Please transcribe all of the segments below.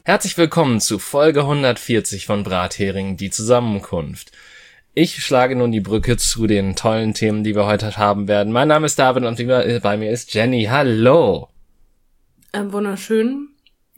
Herzlich willkommen zu Folge 140 von Brathering, die Zusammenkunft. Ich schlage nun die Brücke zu den tollen Themen, die wir heute haben werden. Mein Name ist David und bei mir ist Jenny. Hallo! Wunderschön.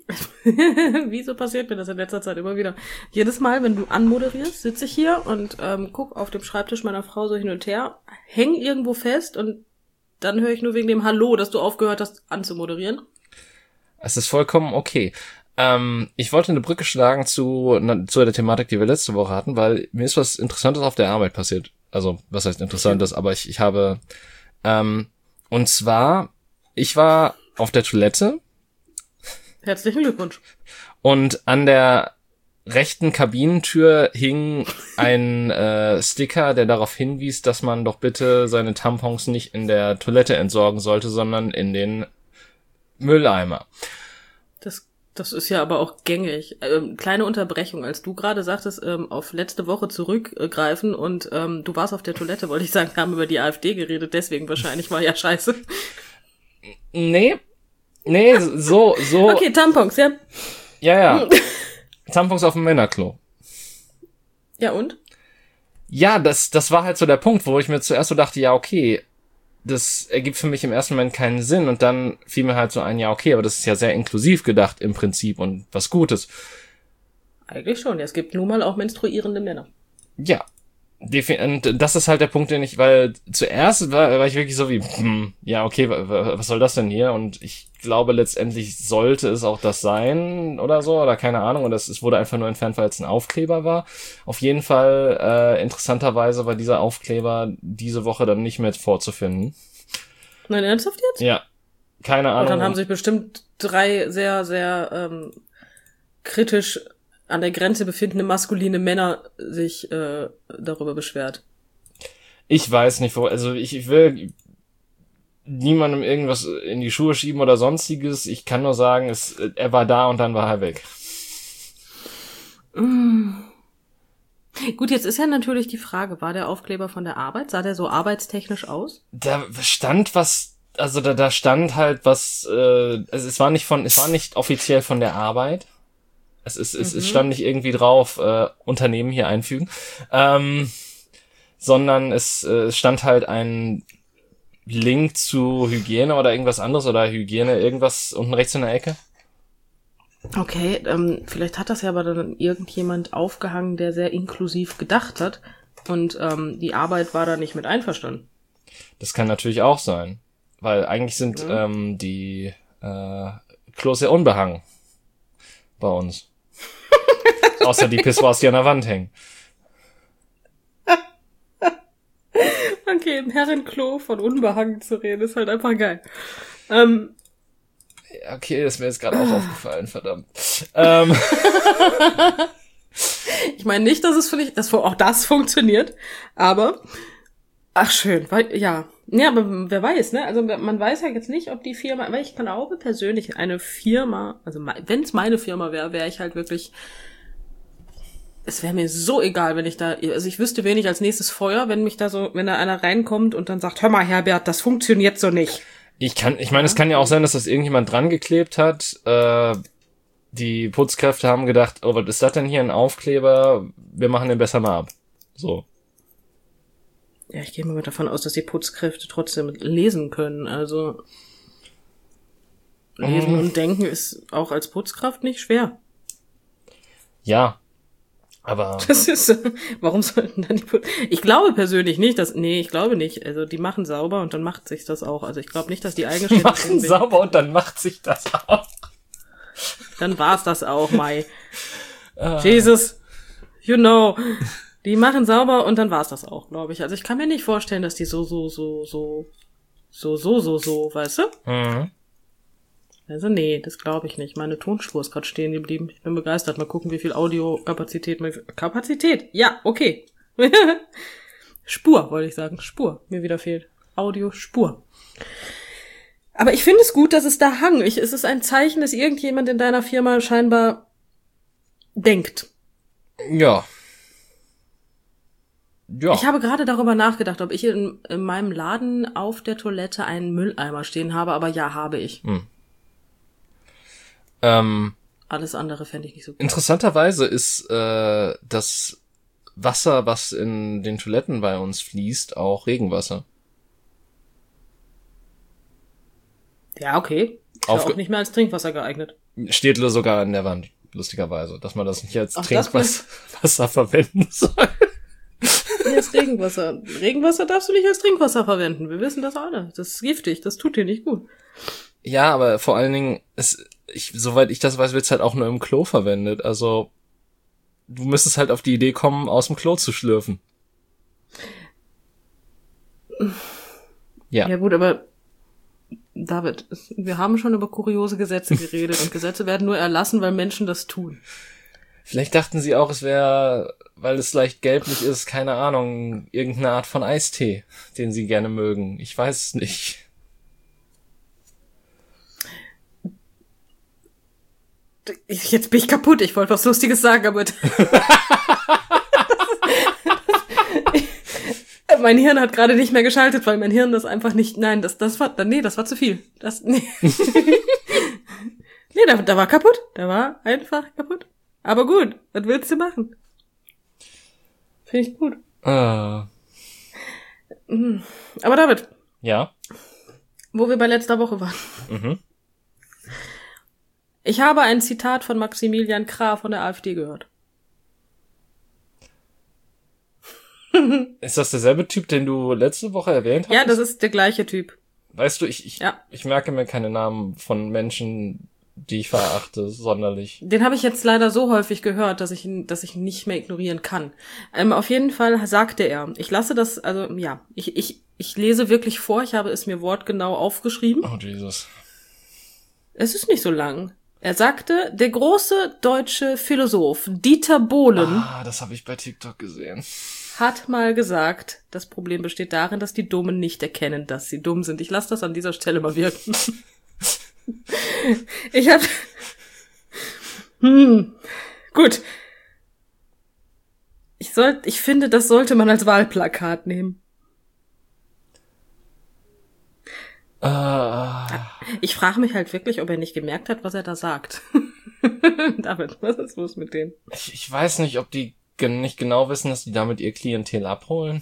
Wieso passiert mir das in letzter Zeit immer wieder? Jedes Mal, wenn du anmoderierst, sitze ich hier und guck auf dem Schreibtisch meiner Frau so hin und her, häng irgendwo fest und dann höre ich nur wegen dem Hallo, dass du aufgehört hast anzumoderieren. Es ist vollkommen okay. Ich wollte eine Brücke schlagen zu der Thematik, die wir letzte Woche hatten, weil mir ist was Interessantes auf der Arbeit passiert. Also, was heißt Interessantes, aber ich habe, und zwar, ich war auf der Toilette. Herzlichen Glückwunsch. Und an der rechten Kabinentür hing ein Sticker, der darauf hinwies, dass man doch bitte seine Tampons nicht in der Toilette entsorgen sollte, sondern in den Mülleimer. Das ist ja aber auch gängig. Kleine Unterbrechung, als du gerade sagtest, auf letzte Woche zurückgreifen und du warst auf der Toilette, wollte ich sagen, haben über die AfD geredet, deswegen wahrscheinlich war ja scheiße. Nee, so. Okay, Tampons, ja? Ja. Tampons auf dem Männerklo. Ja, und? Ja, das war halt so der Punkt, wo ich mir zuerst so dachte, ja, okay, das ergibt für mich im ersten Moment keinen Sinn. Und dann fiel mir halt so ein, ja, okay, aber das ist ja sehr inklusiv gedacht im Prinzip und was Gutes. Eigentlich schon, ja, es gibt nun mal auch menstruierende Männer. Ja, und das ist halt der Punkt, weil zuerst war ich wirklich so wie, ja, okay, was soll das denn hier? Und ich glaube, letztendlich sollte es auch das sein oder so, oder keine Ahnung, und es wurde einfach nur entfernt, weil es ein Aufkleber war. Auf jeden Fall, interessanterweise war dieser Aufkleber diese Woche dann nicht mehr vorzufinden. Nein, ernsthaft jetzt? Ja, keine Ahnung. Und dann haben sich bestimmt 3 sehr, sehr kritisch an der Grenze befindende maskuline Männer sich darüber beschwert. Ich weiß nicht, also ich will niemandem irgendwas in die Schuhe schieben oder sonstiges. Ich kann nur sagen, er war da und dann war er weg. Gut, jetzt ist ja natürlich die Frage, war der Aufkleber von der Arbeit? Sah der so arbeitstechnisch aus? Da stand was, also da stand halt was, also es war nicht offiziell von der Arbeit. Es stand nicht irgendwie drauf, Unternehmen hier einfügen, sondern es stand halt ein Link zu Hygiene oder irgendwas anderes oder Hygiene, irgendwas unten rechts in der Ecke. Okay, vielleicht hat das ja aber dann irgendjemand aufgehangen, der sehr inklusiv gedacht hat und die Arbeit war da nicht mit einverstanden. Das kann natürlich auch sein, weil eigentlich sind die Klos sehr unbehangen bei uns. Außer die Pissoirs, die an der Wand hängen. Okay, im Herrenklo von unbehangen zu reden, ist halt einfach geil. Okay, das ist mir jetzt gerade auch aufgefallen, verdammt. Ich meine nicht, dass es vielleicht, dass auch das funktioniert, aber ach schön, weil ja, aber wer weiß, ne? Also man weiß ja jetzt nicht, ob die Firma, weil ich glaube persönlich eine Firma, also wenn es meine Firma wäre, wäre ich halt wirklich, es wäre mir so egal, wenn ich da, also ich wüsste wenig als nächstes Feuer, wenn da einer reinkommt und dann sagt, hör mal Herbert, das funktioniert so nicht. Ich meine, es kann ja auch sein, dass das irgendjemand dran geklebt hat. Die Putzkräfte haben gedacht, oh, was ist das denn hier, ein Aufkleber? Wir machen den besser mal ab. So. Ja, ich gehe mal davon aus, dass die Putzkräfte trotzdem lesen können. Also lesen und denken ist auch als Putzkraft nicht schwer. Ja, aber das ist, warum sollten dann ich glaube persönlich nicht, ich glaube nicht. Also die machen sauber und dann macht sich das auch. Also ich glaube nicht, dass die eigenständig machen sauber und dann macht sich das auch. Dann war's das auch, Mai. Jesus, you know. Die machen sauber und dann war's das auch, glaube ich. Also ich kann mir nicht vorstellen, dass die so, weißt du? Mhm. Also nee, das glaube ich nicht. Meine Tonspur ist gerade stehen geblieben. Ich bin begeistert. Mal gucken, wie viel Audiokapazität. Kapazität? Ja, okay. Spur, wollte ich sagen. Spur. Mir wieder fehlt. Audiospur. Aber ich finde es gut, dass es da hang. Es ist ein Zeichen, dass irgendjemand in deiner Firma scheinbar denkt. Ja. Ich habe gerade darüber nachgedacht, ob ich in meinem Laden auf der Toilette einen Mülleimer stehen habe, aber ja, habe ich. Alles andere fände ich nicht so gut. Interessanterweise ist das Wasser, was in den Toiletten bei uns fließt, auch Regenwasser. Ja, okay. Ist ja auch nicht mehr als Trinkwasser geeignet. Steht sogar an der Wand, lustigerweise, dass man das nicht als Ach, Trinkwasser verwenden soll. Nee, als Regenwasser. Regenwasser darfst du nicht als Trinkwasser verwenden. Wir wissen das alle. Das ist giftig. Das tut dir nicht gut. Ja, aber vor allen Dingen, soweit ich das weiß, wird's halt auch nur im Klo verwendet. Also, du müsstest halt auf die Idee kommen, aus dem Klo zu schlürfen. Ja. Ja gut, aber David, wir haben schon über kuriose Gesetze geredet und Gesetze werden nur erlassen, weil Menschen das tun. Vielleicht dachten sie auch, es wäre, weil es leicht gelblich ist, keine Ahnung, irgendeine Art von Eistee, den sie gerne mögen. Ich weiß es nicht. Jetzt bin ich kaputt. Ich wollte was Lustiges sagen, aber mein Hirn hat gerade nicht mehr geschaltet, weil mein Hirn das einfach nicht, nein, das war zu viel. Nee, da war kaputt. Da war einfach kaputt. Aber gut, was willst du machen? Finde ich gut. Aber David. Ja? Wo wir bei letzter Woche waren. Mhm. Ich habe ein Zitat von Maximilian Krah von der AfD gehört. Ist das derselbe Typ, den du letzte Woche erwähnt hast? Ja, das ist der gleiche Typ. Weißt du, ich merke mir keine Namen von Menschen, die ich verachte, sonderlich. Den habe ich jetzt leider so häufig gehört, dass ich ihn nicht mehr ignorieren kann. Auf jeden Fall sagte er, ich lasse das, also ja, ich lese wirklich vor, ich habe es mir wortgenau aufgeschrieben. Oh Jesus. Es ist nicht so lang. Er sagte, der große deutsche Philosoph Dieter Bohlen das habe ich bei TikTok gesehen. hat mal gesagt, das Problem besteht darin, dass die Dummen nicht erkennen, dass sie dumm sind. Ich lasse das an dieser Stelle mal wirken. Gut. Ich finde, das sollte man als Wahlplakat nehmen. Ich frage mich halt wirklich, ob er nicht gemerkt hat, was er da sagt. David, was ist los mit denen? Ich weiß nicht, ob die nicht genau wissen, dass die damit ihr Klientel abholen.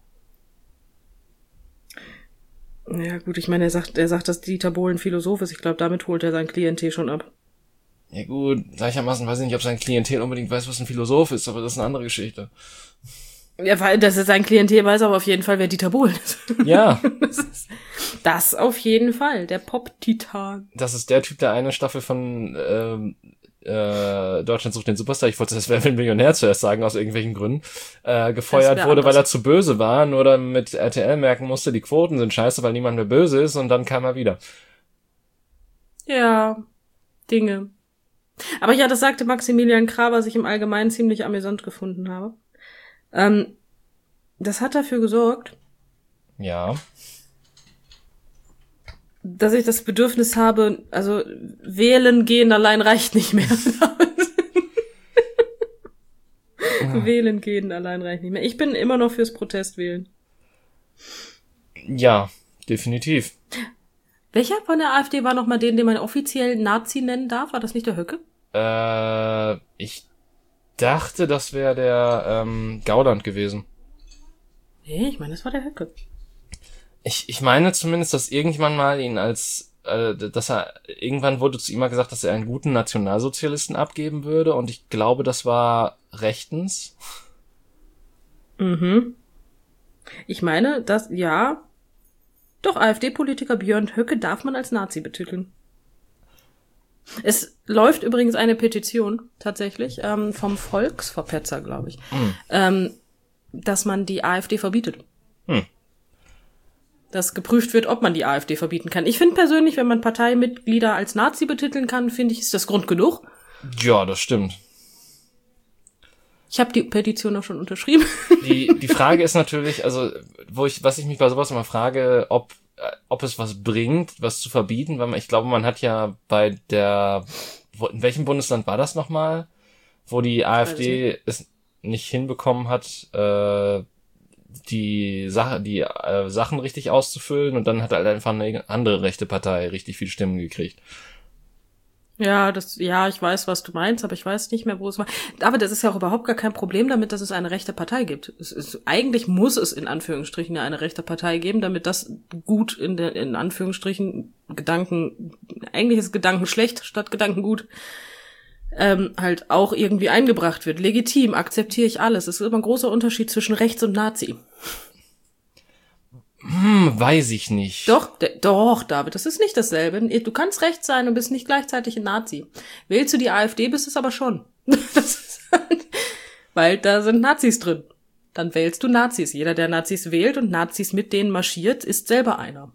Ja gut, ich meine, er sagt, dass Dieter Bohlen Philosoph ist. Ich glaube, damit holt er sein Klientel schon ab. Ja gut, gleichermaßen weiß ich nicht, ob sein Klientel unbedingt weiß, was ein Philosoph ist, aber das ist eine andere Geschichte. Ja, weil das ist sein Klientel, weiß aber auf jeden Fall, wer Dieter Bohlen ist. Ja. Das auf jeden Fall, der Pop-Titan. Das ist der Typ, der eine Staffel von Deutschland sucht den Superstar, ich wollte das Wer wird Millionär zuerst sagen, aus irgendwelchen Gründen, gefeuert wurde, weil er zu böse war, nur damit RTL merken musste, die Quoten sind scheiße, weil niemand mehr böse ist, und dann kam er wieder. Ja, Dinge. Aber ja, das sagte Maximilian Krah, was ich im Allgemeinen ziemlich amüsant gefunden habe. Das hat dafür gesorgt, ja, dass ich das Bedürfnis habe, also wählen gehen allein reicht nicht mehr. Wählen gehen allein reicht nicht mehr. Ich bin immer noch fürs Protestwählen. Ja, definitiv. Welcher von der AfD war nochmal den man offiziell Nazi nennen darf? War das nicht der Höcke? Ich dachte, das wäre der Gauland gewesen. Nee, ich meine, das war der Höcke. Ich meine zumindest, dass irgendwann mal ihn irgendwann wurde zu ihm mal gesagt, dass er einen guten Nationalsozialisten abgeben würde, und ich glaube, das war rechtens. Mhm. Ich meine, doch, AfD-Politiker Björn Höcke darf man als Nazi betiteln. Es läuft übrigens eine Petition, tatsächlich, vom Volksverpetzer, glaube ich, dass man die AfD verbietet. Dass geprüft wird, ob man die AfD verbieten kann. Ich finde persönlich, wenn man Parteimitglieder als Nazi betiteln kann, finde ich, ist das Grund genug. Ja, das stimmt. Ich habe die Petition auch schon unterschrieben. Die Frage ist natürlich, also was ich mich bei sowas immer frage, ob es was bringt, was zu verbieten, weil ich glaube, man hat ja in welchem Bundesland war das nochmal, wo die AfD es nicht hinbekommen hat, die Sachen richtig auszufüllen, und dann hat halt einfach eine andere rechte Partei richtig viel Stimmen gekriegt. Ja, ich weiß, was du meinst, aber ich weiß nicht mehr, wo es war. Aber das ist ja auch überhaupt gar kein Problem damit, dass es eine rechte Partei gibt. Eigentlich muss es in Anführungsstrichen ja eine rechte Partei geben, damit das gut in Anführungsstrichen eigentlich ist Gedanken schlecht statt Gedanken gut, halt auch irgendwie eingebracht wird. Legitim, akzeptiere ich alles. Es ist immer ein großer Unterschied zwischen Rechts und Nazi. Weiß ich nicht. Doch, David, das ist nicht dasselbe. Du kannst rechts sein und bist nicht gleichzeitig ein Nazi. Wählst du die AfD, bist es aber schon. Weil da sind Nazis drin. Dann wählst du Nazis. Jeder, der Nazis wählt und Nazis mit denen marschiert, ist selber einer.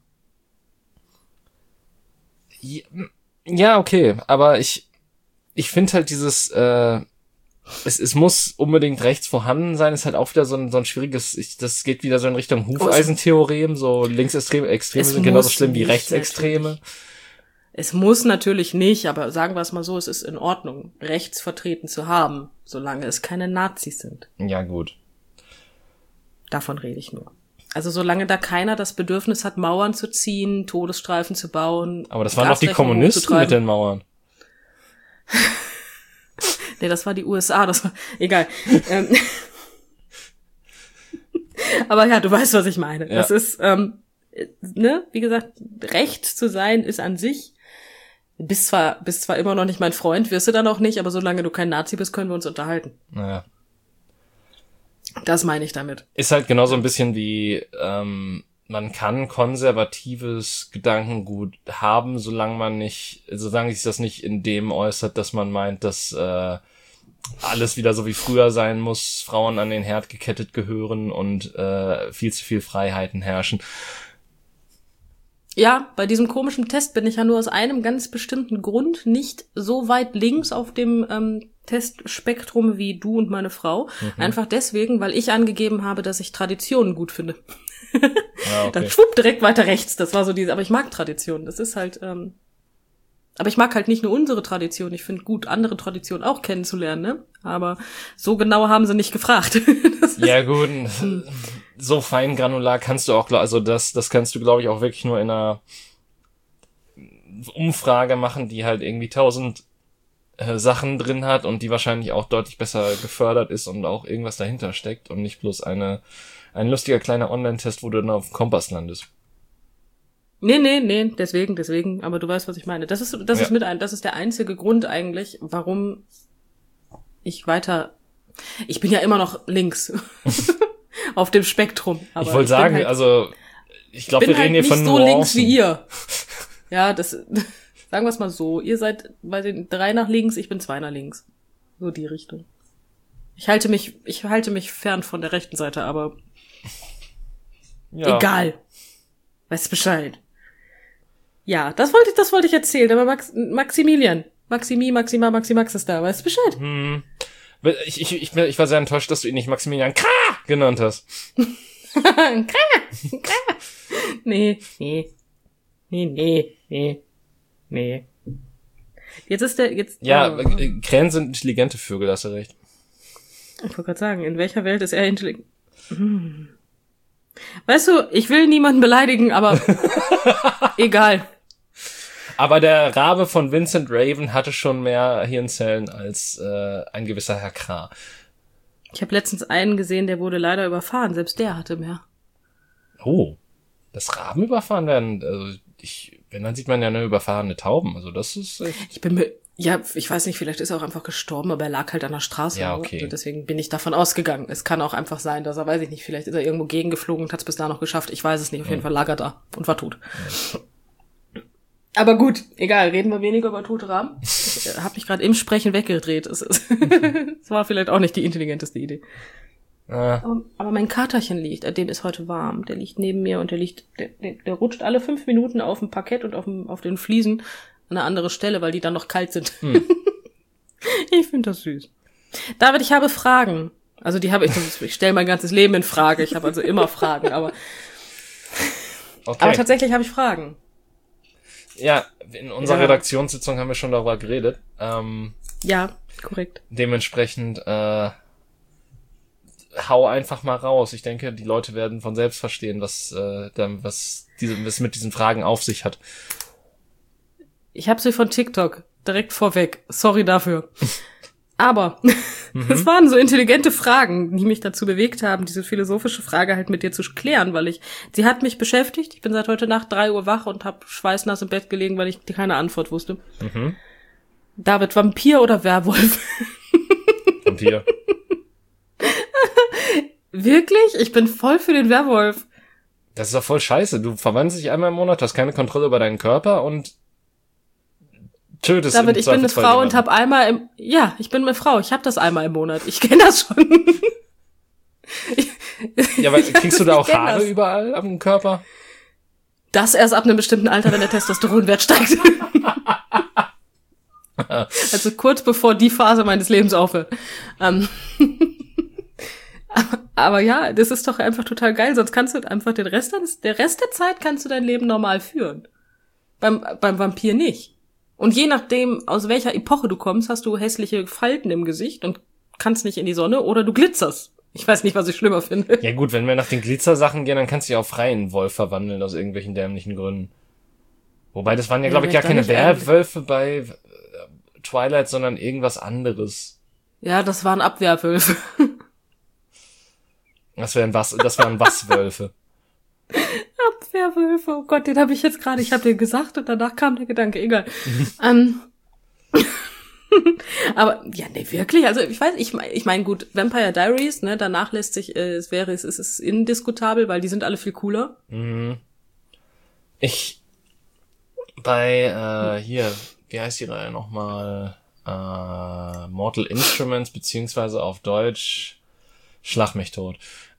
Ja, okay, aber ich finde halt dieses, es muss unbedingt rechts vorhanden sein, ist halt auch wieder so ein schwieriges, das geht wieder so in Richtung Hufeisentheorem, so Extreme sind genauso schlimm wie Rechtsextreme. Natürlich. Es muss natürlich nicht, aber sagen wir es mal so, es ist in Ordnung, rechts vertreten zu haben, solange es keine Nazis sind. Ja, gut. Davon rede ich nur. Also solange da keiner das Bedürfnis hat, Mauern zu ziehen, Todesstreifen zu bauen. Aber das waren doch die Kommunisten mit den Mauern. Nee, das war die USA, das war, egal. Aber ja, du weißt, was ich meine. Ja. Das ist, wie gesagt, rechts zu sein ist an sich, bist zwar immer noch nicht mein Freund, wirst du dann auch nicht, aber solange du kein Nazi bist, können wir uns unterhalten. Naja. Das meine ich damit. Ist halt genauso ein bisschen wie, man kann konservatives Gedankengut haben, solange sich das nicht in dem äußert, dass man meint, dass alles wieder so wie früher sein muss, Frauen an den Herd gekettet gehören und viel zu viel Freiheiten herrschen. Ja, bei diesem komischen Test bin ich ja nur aus einem ganz bestimmten Grund nicht so weit links auf dem Testspektrum wie du und meine Frau. Einfach deswegen, weil ich angegeben habe, dass ich Traditionen gut finde. Ja, okay. Dann schwupp direkt weiter rechts. Das war so aber ich mag Traditionen. Das ist halt, aber ich mag halt nicht nur unsere Tradition. Ich finde gut, andere Traditionen auch kennenzulernen, ne? Aber so genau haben sie nicht gefragt. Ja, gut. So fein granular kannst du auch, also das kannst du, glaube ich, auch wirklich nur in einer Umfrage machen, die halt irgendwie 1000 Sachen drin hat und die wahrscheinlich auch deutlich besser gefördert ist und auch irgendwas dahinter steckt und nicht bloß ein lustiger kleiner Online-Test, wo du dann auf dem Kompass landest. Nee, deswegen, aber du weißt, was ich meine. Das ist der einzige Grund eigentlich, warum ich bin ja immer noch links auf dem Spektrum. Aber ich wollte sagen, ich glaube, wir reden hier von Nuancen. Ich bin halt nicht so links wie ihr. Ja, sagen wir es mal so. Ihr seid bei den 3 nach links, ich bin 2 nach links. So die Richtung. Ich halte mich fern von der rechten Seite, aber ja. Egal. Weißt Bescheid. Ja, das wollte ich erzählen, aber Maximilian. Maximax ist da, weißt Bescheid. Ich war sehr enttäuscht, dass du ihn nicht Maximilian K. genannt hast. K. Nee. Ja, Krähen sind intelligente Vögel, hast du recht. Ich wollte gerade sagen, in welcher Welt ist er intelligent? Weißt du, ich will niemanden beleidigen, aber egal. Aber der Rabe von Vincent Raven hatte schon mehr Hirnzellen als ein gewisser Herr Krah. Ich habe letztens einen gesehen, der wurde leider überfahren. Selbst der hatte mehr. Oh, dass Raben überfahren werden? Also wenn, dann sieht man ja eine überfahrene Tauben. Also das ist echt... Ich weiß nicht, vielleicht ist er auch einfach gestorben, aber er lag halt an der Straße. Ja, okay. Also deswegen bin ich davon ausgegangen. Es kann auch einfach sein, dass er, weiß ich nicht, vielleicht ist er irgendwo gegengeflogen und hat es bis da noch geschafft. Ich weiß es nicht. Auf jeden Fall lag er da und war tot. Ja. Aber gut, egal, reden wir weniger über tote Raben. Ich habe mich gerade im Sprechen weggedreht. Es war vielleicht auch nicht die intelligenteste Idee. Aber mein Katerchen liegt, dem ist heute warm. Der liegt neben mir und der rutscht alle 5 Minuten auf dem Parkett und auf den Fliesen an eine andere Stelle, weil die dann noch kalt sind. Ich finde das süß. David, ich habe Fragen. Also ich stelle mein ganzes Leben in Frage. Ich habe also immer Fragen, aber tatsächlich habe ich Fragen. Ja, in unserer Redaktionssitzung haben wir schon darüber geredet. Ja, korrekt. Dementsprechend hau einfach mal raus. Ich denke, die Leute werden von selbst verstehen, was mit diesen Fragen auf sich hat. Ich habe sie von TikTok. direkt vorweg. Sorry dafür. Aber es waren so intelligente Fragen, die mich dazu bewegt haben, diese philosophische Frage halt mit dir zu klären, weil sie hat mich beschäftigt. Ich bin seit heute Nacht 3 Uhr wach und habe schweißnass im Bett gelegen, weil ich keine Antwort wusste. David, Vampir oder Werwolf? Vampir. Wirklich? Ich bin voll für den Werwolf. Das ist doch voll scheiße. Du verwandelst dich einmal im Monat, hast keine Kontrolle über deinen Körper und tötest David, ich bin eine Frau und habe ich bin eine Frau, ich habe das einmal im Monat. Ich kenne das schon. Ja, aber kriegst du da auch Haare überall am Körper? Das erst ab einem bestimmten Alter, wenn der Testosteronwert steigt. Also kurz bevor die Phase meines Lebens aufhört. Aber ja, das ist doch einfach total geil, sonst kannst du einfach der Rest der Zeit kannst du dein Leben normal führen. Beim Vampir nicht. Und je nachdem, aus welcher Epoche du kommst, hast du hässliche Falten im Gesicht und kannst nicht in die Sonne oder du glitzerst. Ich weiß nicht, was ich schlimmer finde. Ja gut, wenn wir nach den Glitzersachen gehen, dann kannst du dich auch frei in einen Wolf verwandeln, aus irgendwelchen dämlichen Gründen. Wobei, das waren ja, glaube ich, gar keine Werwölfe bei Twilight, sondern irgendwas anderes. Ja, das waren Abwehrwölfe. Das wären Wasswölfe. Abwehrwölfe, oh Gott, den habe ich jetzt gerade, ich habe den gesagt und danach kam der Gedanke, egal. Aber, ja, nee, wirklich, also ich meine, gut, Vampire Diaries, ne, danach lässt sich, es ist indiskutabel, weil die sind alle viel cooler. Hier, wie heißt die Reihe nochmal? Mortal Instruments, beziehungsweise auf Deutsch Schlag mich tot.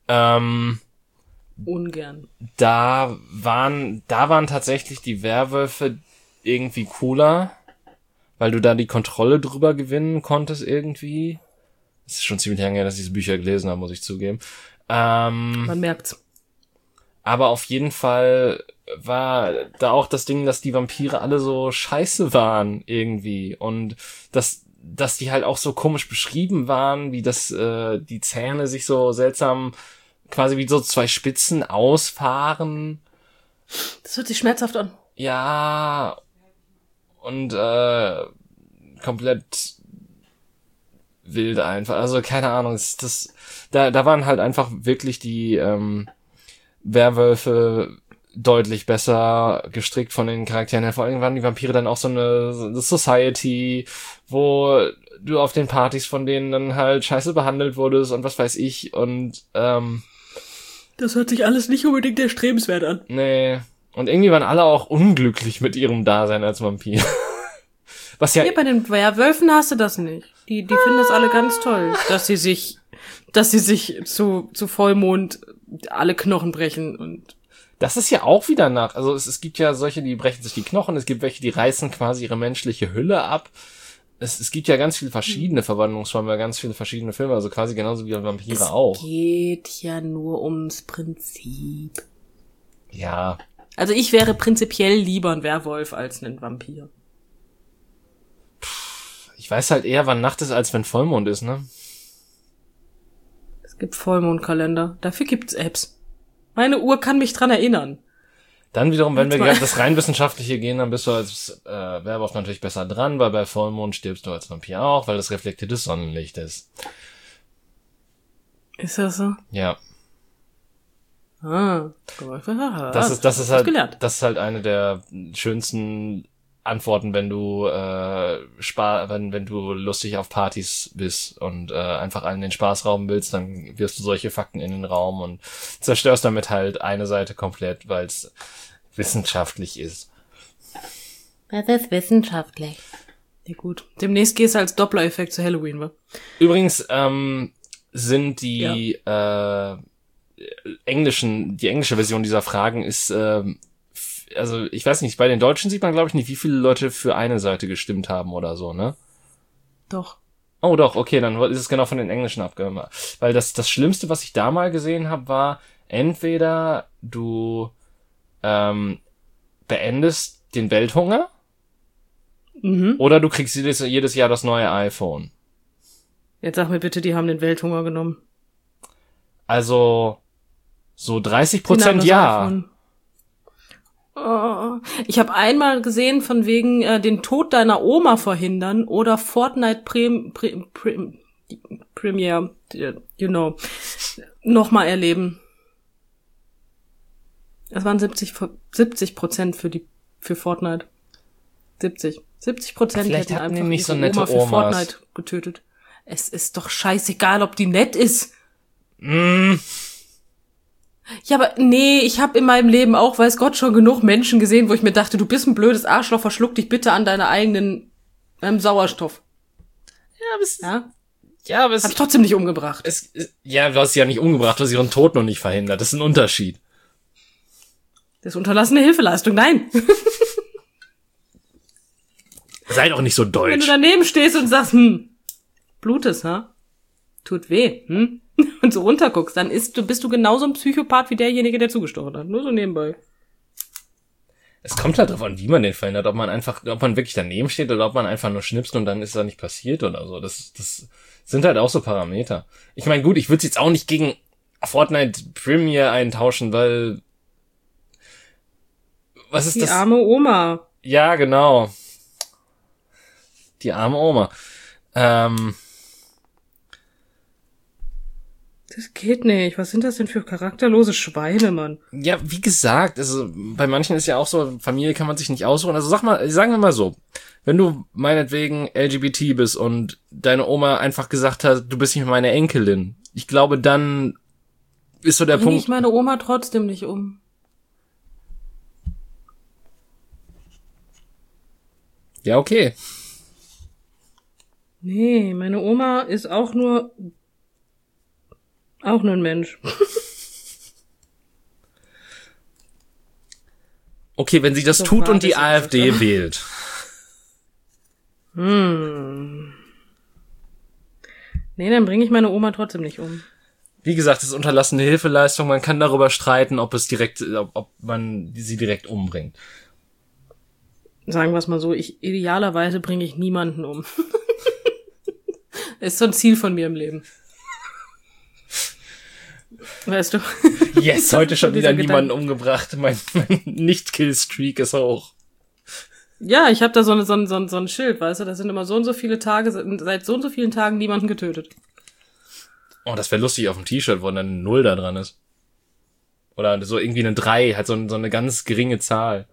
Ungern. Da waren tatsächlich die Werwölfe irgendwie cooler, weil du da die Kontrolle drüber gewinnen konntest irgendwie. Es ist schon ziemlich lange her, dass ich diese Bücher gelesen habe, muss ich zugeben. Man merkt's. Aber auf jeden Fall war da auch das Ding, dass die Vampire alle so scheiße waren irgendwie und dass die halt auch so komisch beschrieben waren, wie die Zähne sich so seltsam quasi wie so 2 Spitzen ausfahren. Das hört sich schmerzhaft an. Ja, und komplett wild einfach. Also keine Ahnung, da waren halt einfach wirklich die Werwölfe deutlich besser gestrickt von den Charakteren her. Vor allem waren die Vampire dann auch so eine Society, wo du auf den Partys von denen dann halt scheiße behandelt wurdest und was weiß ich und das hört sich alles nicht unbedingt erstrebenswert an. Nee. Und irgendwie waren alle auch unglücklich mit ihrem Dasein als Vampir. Was ja... Hier bei den Werwölfen hast du das nicht. Die finden das alle ganz toll, dass sie sich zu Vollmond alle Knochen brechen und... Das ist ja auch wieder also es gibt ja solche, die brechen sich die Knochen, es gibt welche, die reißen quasi ihre menschliche Hülle ab. Es gibt ja ganz viele verschiedene Verwandlungsformen, ganz viele verschiedene Filme, also quasi genauso wie Vampire auch. Es geht ja nur ums Prinzip. Ja. Also ich wäre prinzipiell lieber ein Werwolf als ein Vampir. Ich weiß halt eher, wann Nacht ist, als wenn Vollmond ist, ne? Es gibt Vollmondkalender. Dafür gibt's Apps. Meine Uhr kann mich dran erinnern. Dann wiederum, wenn wir gerade das rein wissenschaftliche gehen, dann bist du als Werwolf natürlich besser dran, weil bei Vollmond stirbst du als Vampir auch, weil das reflektiertes Sonnenlicht ist. Ist das so? Ja. Das ist halt eine der schönsten Antworten, wenn du wenn du lustig auf Partys bist und einfach allen den Spaß rauben willst, dann wirfst du solche Fakten in den Raum und zerstörst damit halt eine Seite komplett, weil es wissenschaftlich ist. Das ist wissenschaftlich. Ja gut. Demnächst gehst du als Doppler-Effekt zu Halloween, wa? Übrigens sind die englische Version dieser Fragen ist also ich weiß nicht, bei den Deutschen sieht man, glaube ich, nicht, wie viele Leute für eine Seite gestimmt haben oder so, ne? Doch. Oh doch, okay, dann ist es genau von den Englischen abgemacht. Weil das Schlimmste, was ich da mal gesehen habe, war, entweder du beendest den Welthunger oder du kriegst jedes Jahr das neue iPhone. Jetzt sag mir bitte, die haben den Welthunger genommen. Also so 30% ja. Oh. Ich habe einmal gesehen, von wegen den Tod deiner Oma verhindern oder Fortnite Premiere, you know, nochmal erleben. Es waren 70% für Fortnite. 70% hätten hatten die einfach nicht so ihre nette Oma für Omas. Fortnite getötet. Es ist doch scheißegal, ob die nett ist. Ja, aber nee, ich habe in meinem Leben auch, weiß Gott, schon genug Menschen gesehen, wo ich mir dachte, du bist ein blödes Arschloch, verschluck dich bitte an deiner eigenen Sauerstoff. Ja, aber es... Hab ich trotzdem nicht umgebracht. Ja, du hast sie ja nicht umgebracht, du hast ihren Tod noch nicht verhindert. Das ist ein Unterschied. Das ist unterlassene Hilfeleistung, nein. Sei doch nicht so Wenn du deutsch. daneben stehst und sagst, blutes, ha? Tut weh, und so runterguckst, dann bist du genauso ein Psychopath wie derjenige, der zugestochen hat. Nur so nebenbei. Es kommt halt darauf an, wie man den verhindert. Ob man wirklich daneben steht oder ob man einfach nur schnipst und dann ist da nicht passiert oder so. Das sind halt auch so Parameter. Ich meine, gut, ich würde es jetzt auch nicht gegen Fortnite Premiere eintauschen, weil... Was ist Die das? arme Oma. Ja, genau. Die arme Oma. Das geht nicht. Was sind das denn für charakterlose Schweine, Mann? Ja, wie gesagt, also bei manchen ist ja auch so, Familie kann man sich nicht aussuchen. Also sagen wir mal so, wenn du meinetwegen LGBT bist und deine Oma einfach gesagt hat, du bist nicht mehr meine Enkelin, ich glaube, dann ist so der Bring Punkt. ich meine Oma trotzdem nicht um. Ja, okay. Nee, meine Oma ist auch nur ein Mensch. Okay, wenn sie das So tut war und die das AfD einfach. wählt. Nee, dann bringe ich meine Oma trotzdem nicht um. Wie gesagt, das ist unterlassene Hilfeleistung. Man kann darüber streiten, ob man sie direkt umbringt. Sagen wir es mal so, idealerweise bringe ich niemanden um. Ist so ein Ziel von mir im Leben. Weißt du? Yes, heute schon wieder Dieser niemanden Gedanke. umgebracht. Mein Nicht-Kill-Streak ist hoch. Ja, ich habe da so ein Schild, weißt du, da sind immer so und so viele Tage, seit so und so vielen Tagen niemanden getötet. Oh, das wäre lustig auf dem T-Shirt, wo dann eine 0 da dran ist. Oder so irgendwie eine 3, halt so eine ganz geringe Zahl.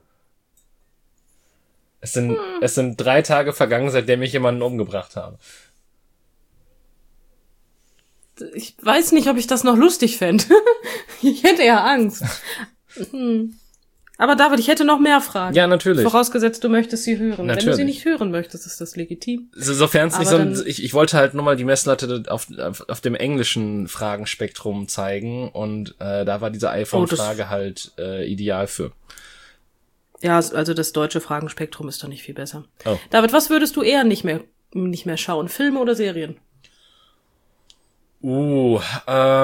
Es sind 3 Tage vergangen, seitdem ich jemanden umgebracht habe. Ich weiß nicht, ob ich das noch lustig fände. Ich hätte ja Angst. Aber David, ich hätte noch mehr Fragen. Ja, natürlich. Vorausgesetzt, du möchtest sie hören. Natürlich. Wenn du sie nicht hören möchtest, ist das legitim. Sofern es nicht Aber so ein, ich wollte halt nur mal die Messlatte auf dem englischen Fragenspektrum zeigen und da war diese iPhone-Frage halt ideal für. Ja, also das deutsche Fragenspektrum ist doch nicht viel besser. Oh. David, was würdest du eher nicht mehr schauen? Filme oder Serien? Boah,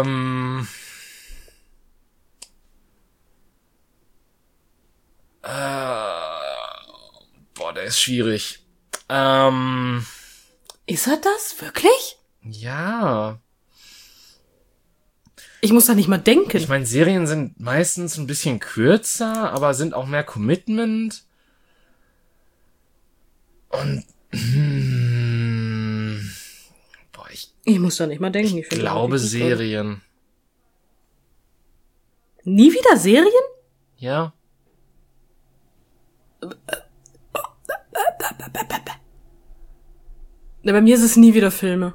der ist schwierig. Ist er das? Wirklich? Ja. Ich muss da nicht mal denken. Ich meine, Serien sind meistens ein bisschen kürzer, aber sind auch mehr Commitment. Und Ich muss da nicht mal denken. ich glaube Serien. Nie wieder Serien? Ja. Na, bei mir ist es nie wieder Filme.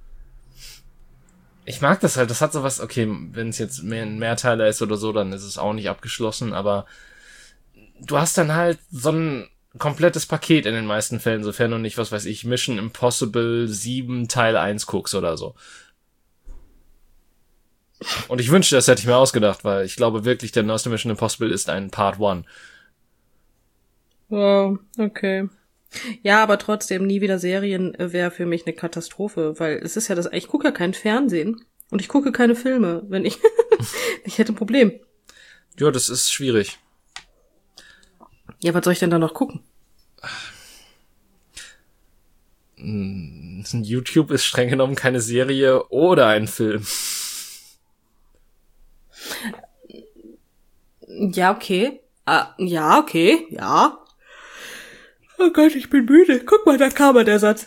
Ich mag das halt, das hat sowas, okay, wenn es jetzt ein Mehrteiler ist oder so, dann ist es auch nicht abgeschlossen, aber du hast dann halt so ein komplettes Paket in den meisten Fällen, sofern du nicht, was weiß ich, Mission Impossible 7 Teil 1 guckst oder so. Und ich wünschte, das hätte ich mir ausgedacht, weil ich glaube wirklich, der neueste Mission Impossible ist ein Part 1. Wow, okay. Ja, aber trotzdem, nie wieder Serien wäre für mich eine Katastrophe, weil es ist ja ich gucke ja kein Fernsehen und ich gucke keine Filme, wenn ich hätte ein Problem. Ja, das ist schwierig. Ja, was soll ich denn da noch gucken? YouTube ist streng genommen keine Serie oder ein Film. Ja, okay. Ja, okay, ja. Oh Gott, ich bin müde. Guck mal, da kam der Satz.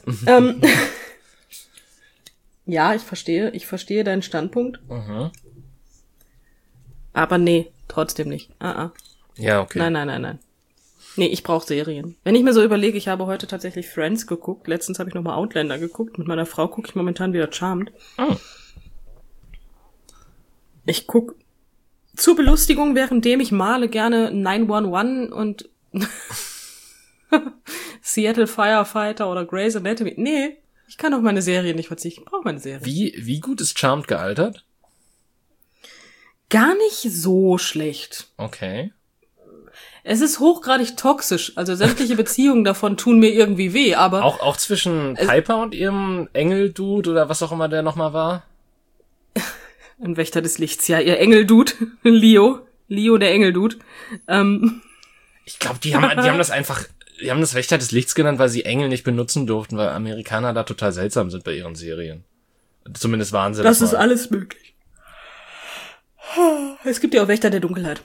Ja, ich verstehe deinen Standpunkt. Mhm. Aber nee, trotzdem nicht. Ja, okay. Nein. Nee, ich brauche Serien. Wenn ich mir so überlege, ich habe heute tatsächlich Friends geguckt. Letztens habe ich nochmal Outlander geguckt. Mit meiner Frau gucke ich momentan wieder Charmed. Oh. Ich guck zur Belustigung, währenddem ich male, gerne 911 und Seattle Firefighter oder Grey's Anatomy. Nee, ich kann auf meine Serie nicht verzichten. Ich brauche meine Serie. Wie gut ist Charmed gealtert? Gar nicht so schlecht. Okay. Es ist hochgradig toxisch. Also sämtliche Beziehungen davon tun mir irgendwie weh, aber... Auch zwischen Piper und ihrem Engel-Dude oder was auch immer der nochmal war? Ein Wächter des Lichts, ja. Ihr Engel-Dude, Leo, der Engel-Dude. Ich glaube, die haben das Wächter des Lichts genannt, weil sie Engel nicht benutzen durften, weil Amerikaner da total seltsam sind bei ihren Serien. Zumindest waren sie das. Das ist alles möglich. Es gibt ja auch Wächter der Dunkelheit.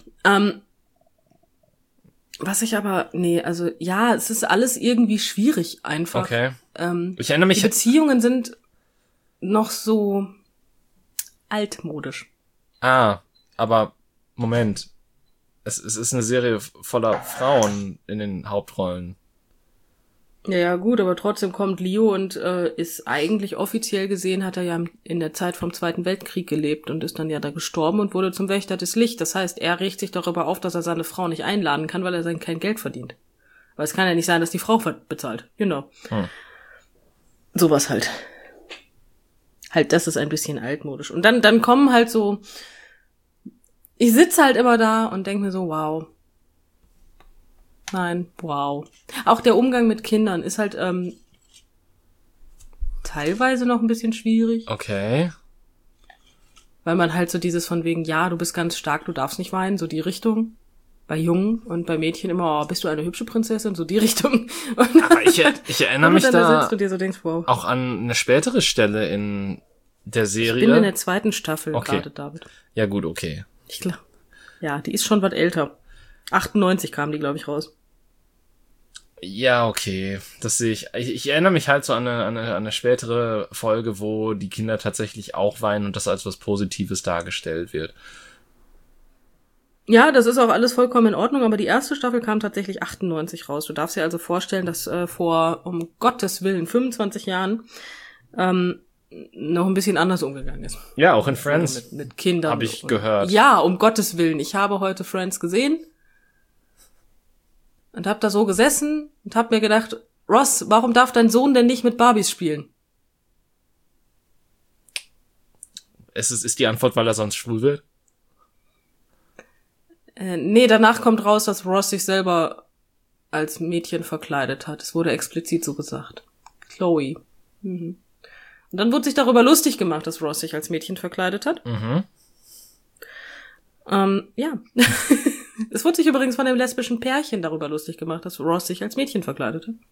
Was ich aber, es ist alles irgendwie schwierig einfach. Okay. Ich erinnere mich. Die Beziehungen sind noch so altmodisch. Aber Moment. Es ist eine Serie voller Frauen in den Hauptrollen. Ja, gut, aber trotzdem kommt Leo und ist eigentlich offiziell gesehen, hat er ja in der Zeit vom Zweiten Weltkrieg gelebt und ist dann ja da gestorben und wurde zum Wächter des Lichts. Das heißt, er regt sich darüber auf, dass er seine Frau nicht einladen kann, weil er kein Geld verdient. Weil es kann ja nicht sein, dass die Frau bezahlt. Genau. Sowas halt. Halt, das ist ein bisschen altmodisch. Und dann kommen halt so... Ich sitze halt immer da und denke mir so, wow. Nein, wow. Auch der Umgang mit Kindern ist halt teilweise noch ein bisschen schwierig. Okay. Weil man halt so dieses von wegen, ja, du bist ganz stark, du darfst nicht weinen, so die Richtung. Bei Jungen und bei Mädchen immer, bist du eine hübsche Prinzessin, so die Richtung. Und aber ich erinnere mich da sitzt und dir so denkst, wow. auch an eine spätere Stelle in der Serie. Ich bin in der 2. Staffel gerade, David. Ja gut, okay. Ich glaube. Ja, die ist schon was älter. 98 kam die, glaube ich, raus. Ja, okay. Das sehe ich. Ich erinnere mich halt so an eine spätere Folge, wo die Kinder tatsächlich auch weinen und das als was Positives dargestellt wird. Ja, das ist auch alles vollkommen in Ordnung, aber die erste Staffel kam tatsächlich 98 raus. Du darfst dir also vorstellen, dass vor, um Gottes Willen, 25 Jahren noch ein bisschen anders umgegangen ist. Ja, auch in Friends. Mit Kindern. Habe ich gehört. Ja, um Gottes Willen. Ich habe heute Friends gesehen und hab da so gesessen und hab mir gedacht, Ross, warum darf dein Sohn denn nicht mit Barbies spielen? Ist die Antwort, weil er sonst schwul wird? Nee, danach kommt raus, dass Ross sich selber als Mädchen verkleidet hat. Es wurde explizit so gesagt. Chloe. Mhm. Und dann wurde sich darüber lustig gemacht, dass Ross sich als Mädchen verkleidet hat. Mhm. Ja. Es wurde sich übrigens von dem lesbischen Pärchen darüber lustig gemacht, dass Ross sich als Mädchen verkleidet hat.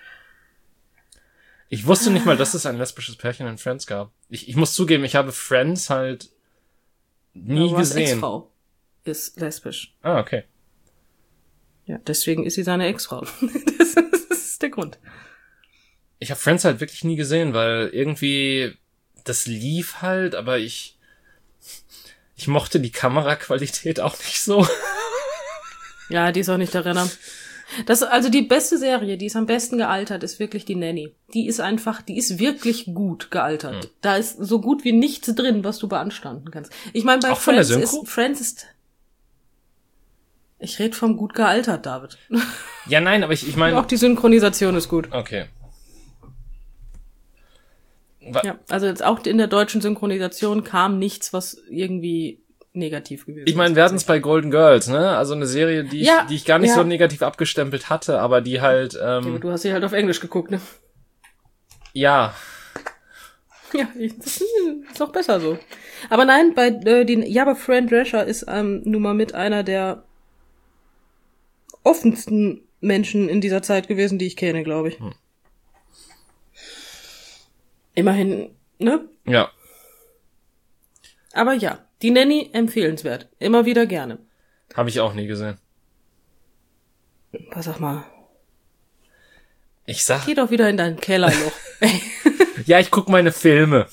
Ich wusste nicht mal, dass es ein lesbisches Pärchen in Friends gab. Ich muss zugeben, ich habe Friends halt nie Ross' gesehen. Ex-Frau ist lesbisch. Ah, okay. Ja, deswegen ist sie seine Ex-Frau. Das ist der Grund. Ich habe Friends halt wirklich nie gesehen, weil irgendwie das lief halt, aber ich mochte die Kameraqualität auch nicht so. Ja, die ist auch nicht der Renner. Also die beste Serie, die ist am besten gealtert, ist wirklich die Nanny. Die ist wirklich gut gealtert. Da ist so gut wie nichts drin, was du beanstanden kannst. Ich meine, bei auch Friends ist ich rede vom gut gealtert, David. Ja, nein, aber ich meine... Auch die Synchronisation ist gut. Okay. Ja, also jetzt auch in der deutschen Synchronisation kam nichts, was irgendwie negativ gewesen ist. Ich meine, wir hatten es bei Golden Girls, ne? Also eine Serie, die ich gar nicht so negativ abgestempelt hatte, aber die halt... Du hast sie halt auf Englisch geguckt, ne? Ja. Ja, das ist auch besser so. Aber nein, aber Fran Drescher ist nun mal mit einer der offensten Menschen in dieser Zeit gewesen, die ich kenne, glaube ich. Immerhin, ne? Ja. Aber ja, die Nanny empfehlenswert. Immer wieder gerne. Habe ich auch nie gesehen. Sag mal. Ich sag... Geh doch wieder in deinen Keller noch. Ja, ich guck meine Filme.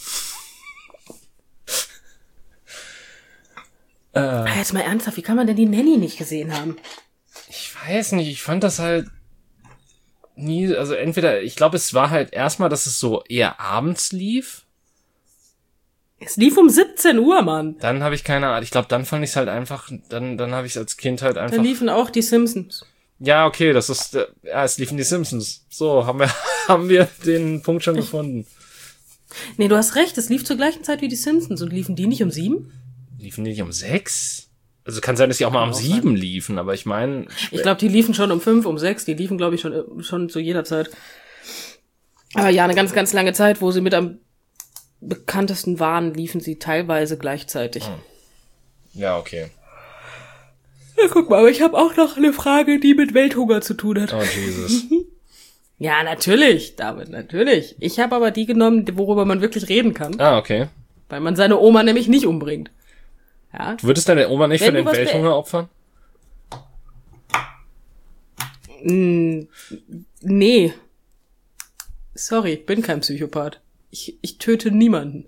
Jetzt mal ernsthaft, wie kann man denn die Nanny nicht gesehen haben? Ich weiß nicht, ich fand das halt nie, also entweder, ich glaube, es war halt erstmal, dass es so eher abends lief. Es lief um 17 Uhr, Mann. Dann habe ich keine Ahnung, ich glaube, dann fand ich es halt einfach, dann habe ich es als Kind halt einfach... Da liefen auch die Simpsons. Ja, okay, das ist, ja, es liefen die Simpsons. So, haben wir den Punkt schon gefunden. Nee, du hast recht, es lief zur gleichen Zeit wie die Simpsons. Und liefen die nicht um 7? Liefen die nicht um 6? Also kann sein, dass die auch mal um 7 liefen, aber ich meine... Ich glaube, die liefen schon um 5, um 6. Die liefen, glaube ich, schon zu jeder Zeit. Aber ja, eine ganz, ganz lange Zeit, wo sie mit am bekanntesten waren, liefen sie teilweise gleichzeitig. Ja, okay. Ja, guck mal, aber ich habe auch noch eine Frage, die mit Welthunger zu tun hat. Oh, Jesus. Ja, natürlich, David, natürlich. Ich habe aber die genommen, worüber man wirklich reden kann. Ah, okay. Weil man seine Oma nämlich nicht umbringt. Ja. Du würdest deine Oma nicht für den Welthunger opfern? Nee. Sorry, ich bin kein Psychopath. Ich töte niemanden.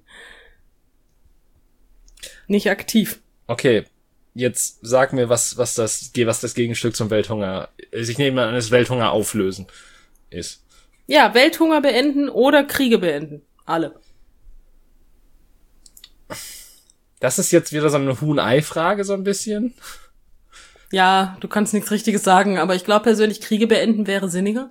Nicht aktiv. Okay, jetzt sag mir, was das Gegenstück zum Welthunger ist. Ich nehme an, das Welthunger auflösen ist. Ja, Welthunger beenden oder Kriege beenden. Alle. Das ist jetzt wieder so eine Huhn-Ei-Frage, so ein bisschen. Ja, du kannst nichts Richtiges sagen, aber ich glaube persönlich, Kriege beenden wäre sinniger.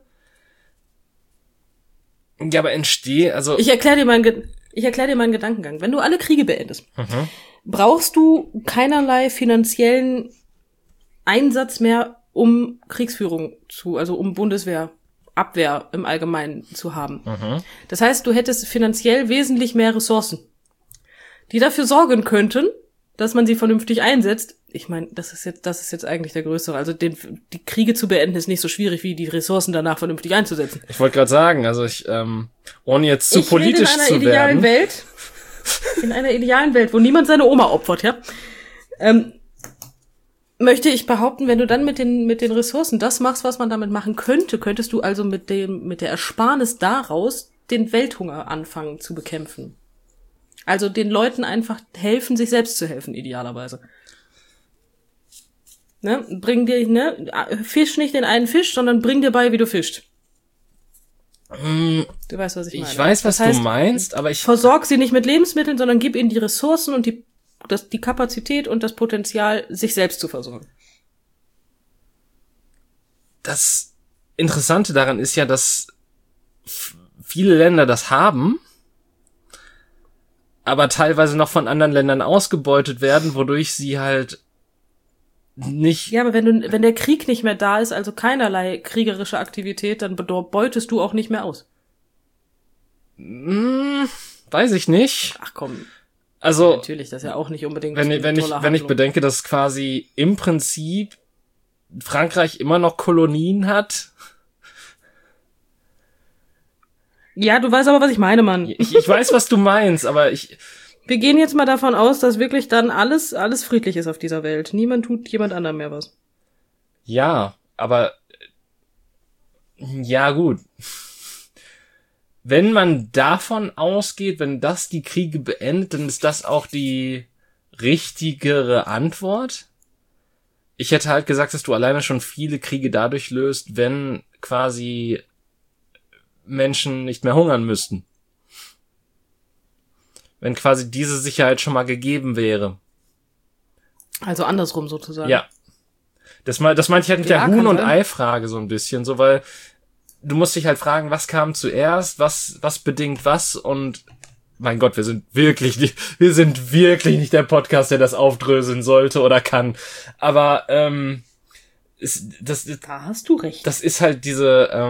Ja, aber also... Ich erkläre dir meinen Gedankengang. Wenn du alle Kriege beendest, brauchst du keinerlei finanziellen Einsatz mehr, um Kriegsführung also um Bundeswehrabwehr im Allgemeinen zu haben. Das heißt, du hättest finanziell wesentlich mehr Ressourcen, die dafür sorgen könnten, dass man sie vernünftig einsetzt. Ich meine, das ist jetzt eigentlich der größere. Also die Kriege zu beenden ist nicht so schwierig, wie die Ressourcen danach vernünftig einzusetzen. Ich wollte gerade sagen, also ohne jetzt zu politisch zu werden. In einer idealen Welt, wo niemand seine Oma opfert, ja, möchte ich behaupten, wenn du dann mit den Ressourcen das machst, was man damit machen könnte, könntest du also mit der Ersparnis daraus den Welthunger anfangen zu bekämpfen. Also den Leuten einfach helfen, sich selbst zu helfen, idealerweise. Ne? Fisch nicht den einen Fisch, sondern bring dir bei, wie du fischst. Du weißt, was ich meine. Ich weiß, was du meinst, aber versorg sie nicht mit Lebensmitteln, sondern gib ihnen die Ressourcen und die Kapazität und das Potenzial, sich selbst zu versorgen. Das Interessante daran ist ja, dass viele Länder das haben, aber teilweise noch von anderen Ländern ausgebeutet werden, wodurch sie halt nicht... Ja, aber wenn der Krieg nicht mehr da ist, also keinerlei kriegerische Aktivität, dann beutest du auch nicht mehr aus. Weiß ich nicht. Ach komm. Also... Natürlich, das ist ja auch nicht unbedingt... Wenn ich bedenke, dass quasi im Prinzip Frankreich immer noch Kolonien hat... Ja, du weißt aber, was ich meine, Mann. Ich weiß, was du meinst, aber wir gehen jetzt mal davon aus, dass wirklich dann alles friedlich ist auf dieser Welt. Niemand tut jemand anderem mehr was. Ja, aber ja gut. Wenn man davon ausgeht, wenn das die Kriege beendet, dann ist das auch die richtigere Antwort. Ich hätte halt gesagt, dass du alleine schon viele Kriege dadurch löst, wenn quasi Menschen nicht mehr hungern müssten. Wenn quasi diese Sicherheit schon mal gegeben wäre. Also andersrum sozusagen. Ja. Das meinte ich halt mit der Huhn- und Ei-Frage so ein bisschen, so, weil du musst dich halt fragen, was kam zuerst, was bedingt was, und mein Gott, wir sind wirklich nicht der Podcast, der das aufdröseln sollte oder kann. Aber da hast du recht. Das ist halt dieses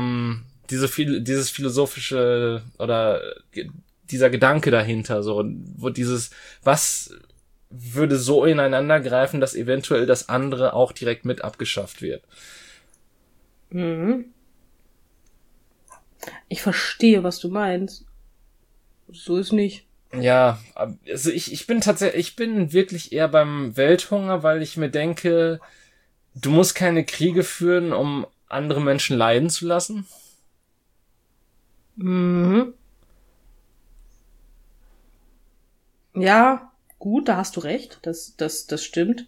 philosophische oder dieser Gedanke dahinter, so, wo was würde so ineinander greifen, dass eventuell das andere auch direkt mit abgeschafft wird. Ich verstehe, was du meinst. So ist nicht. Ja, also ich bin wirklich eher beim Welthunger, weil ich mir denke, du musst keine Kriege führen, um andere Menschen leiden zu lassen. Mhm. Ja, gut, da hast du recht. Das stimmt.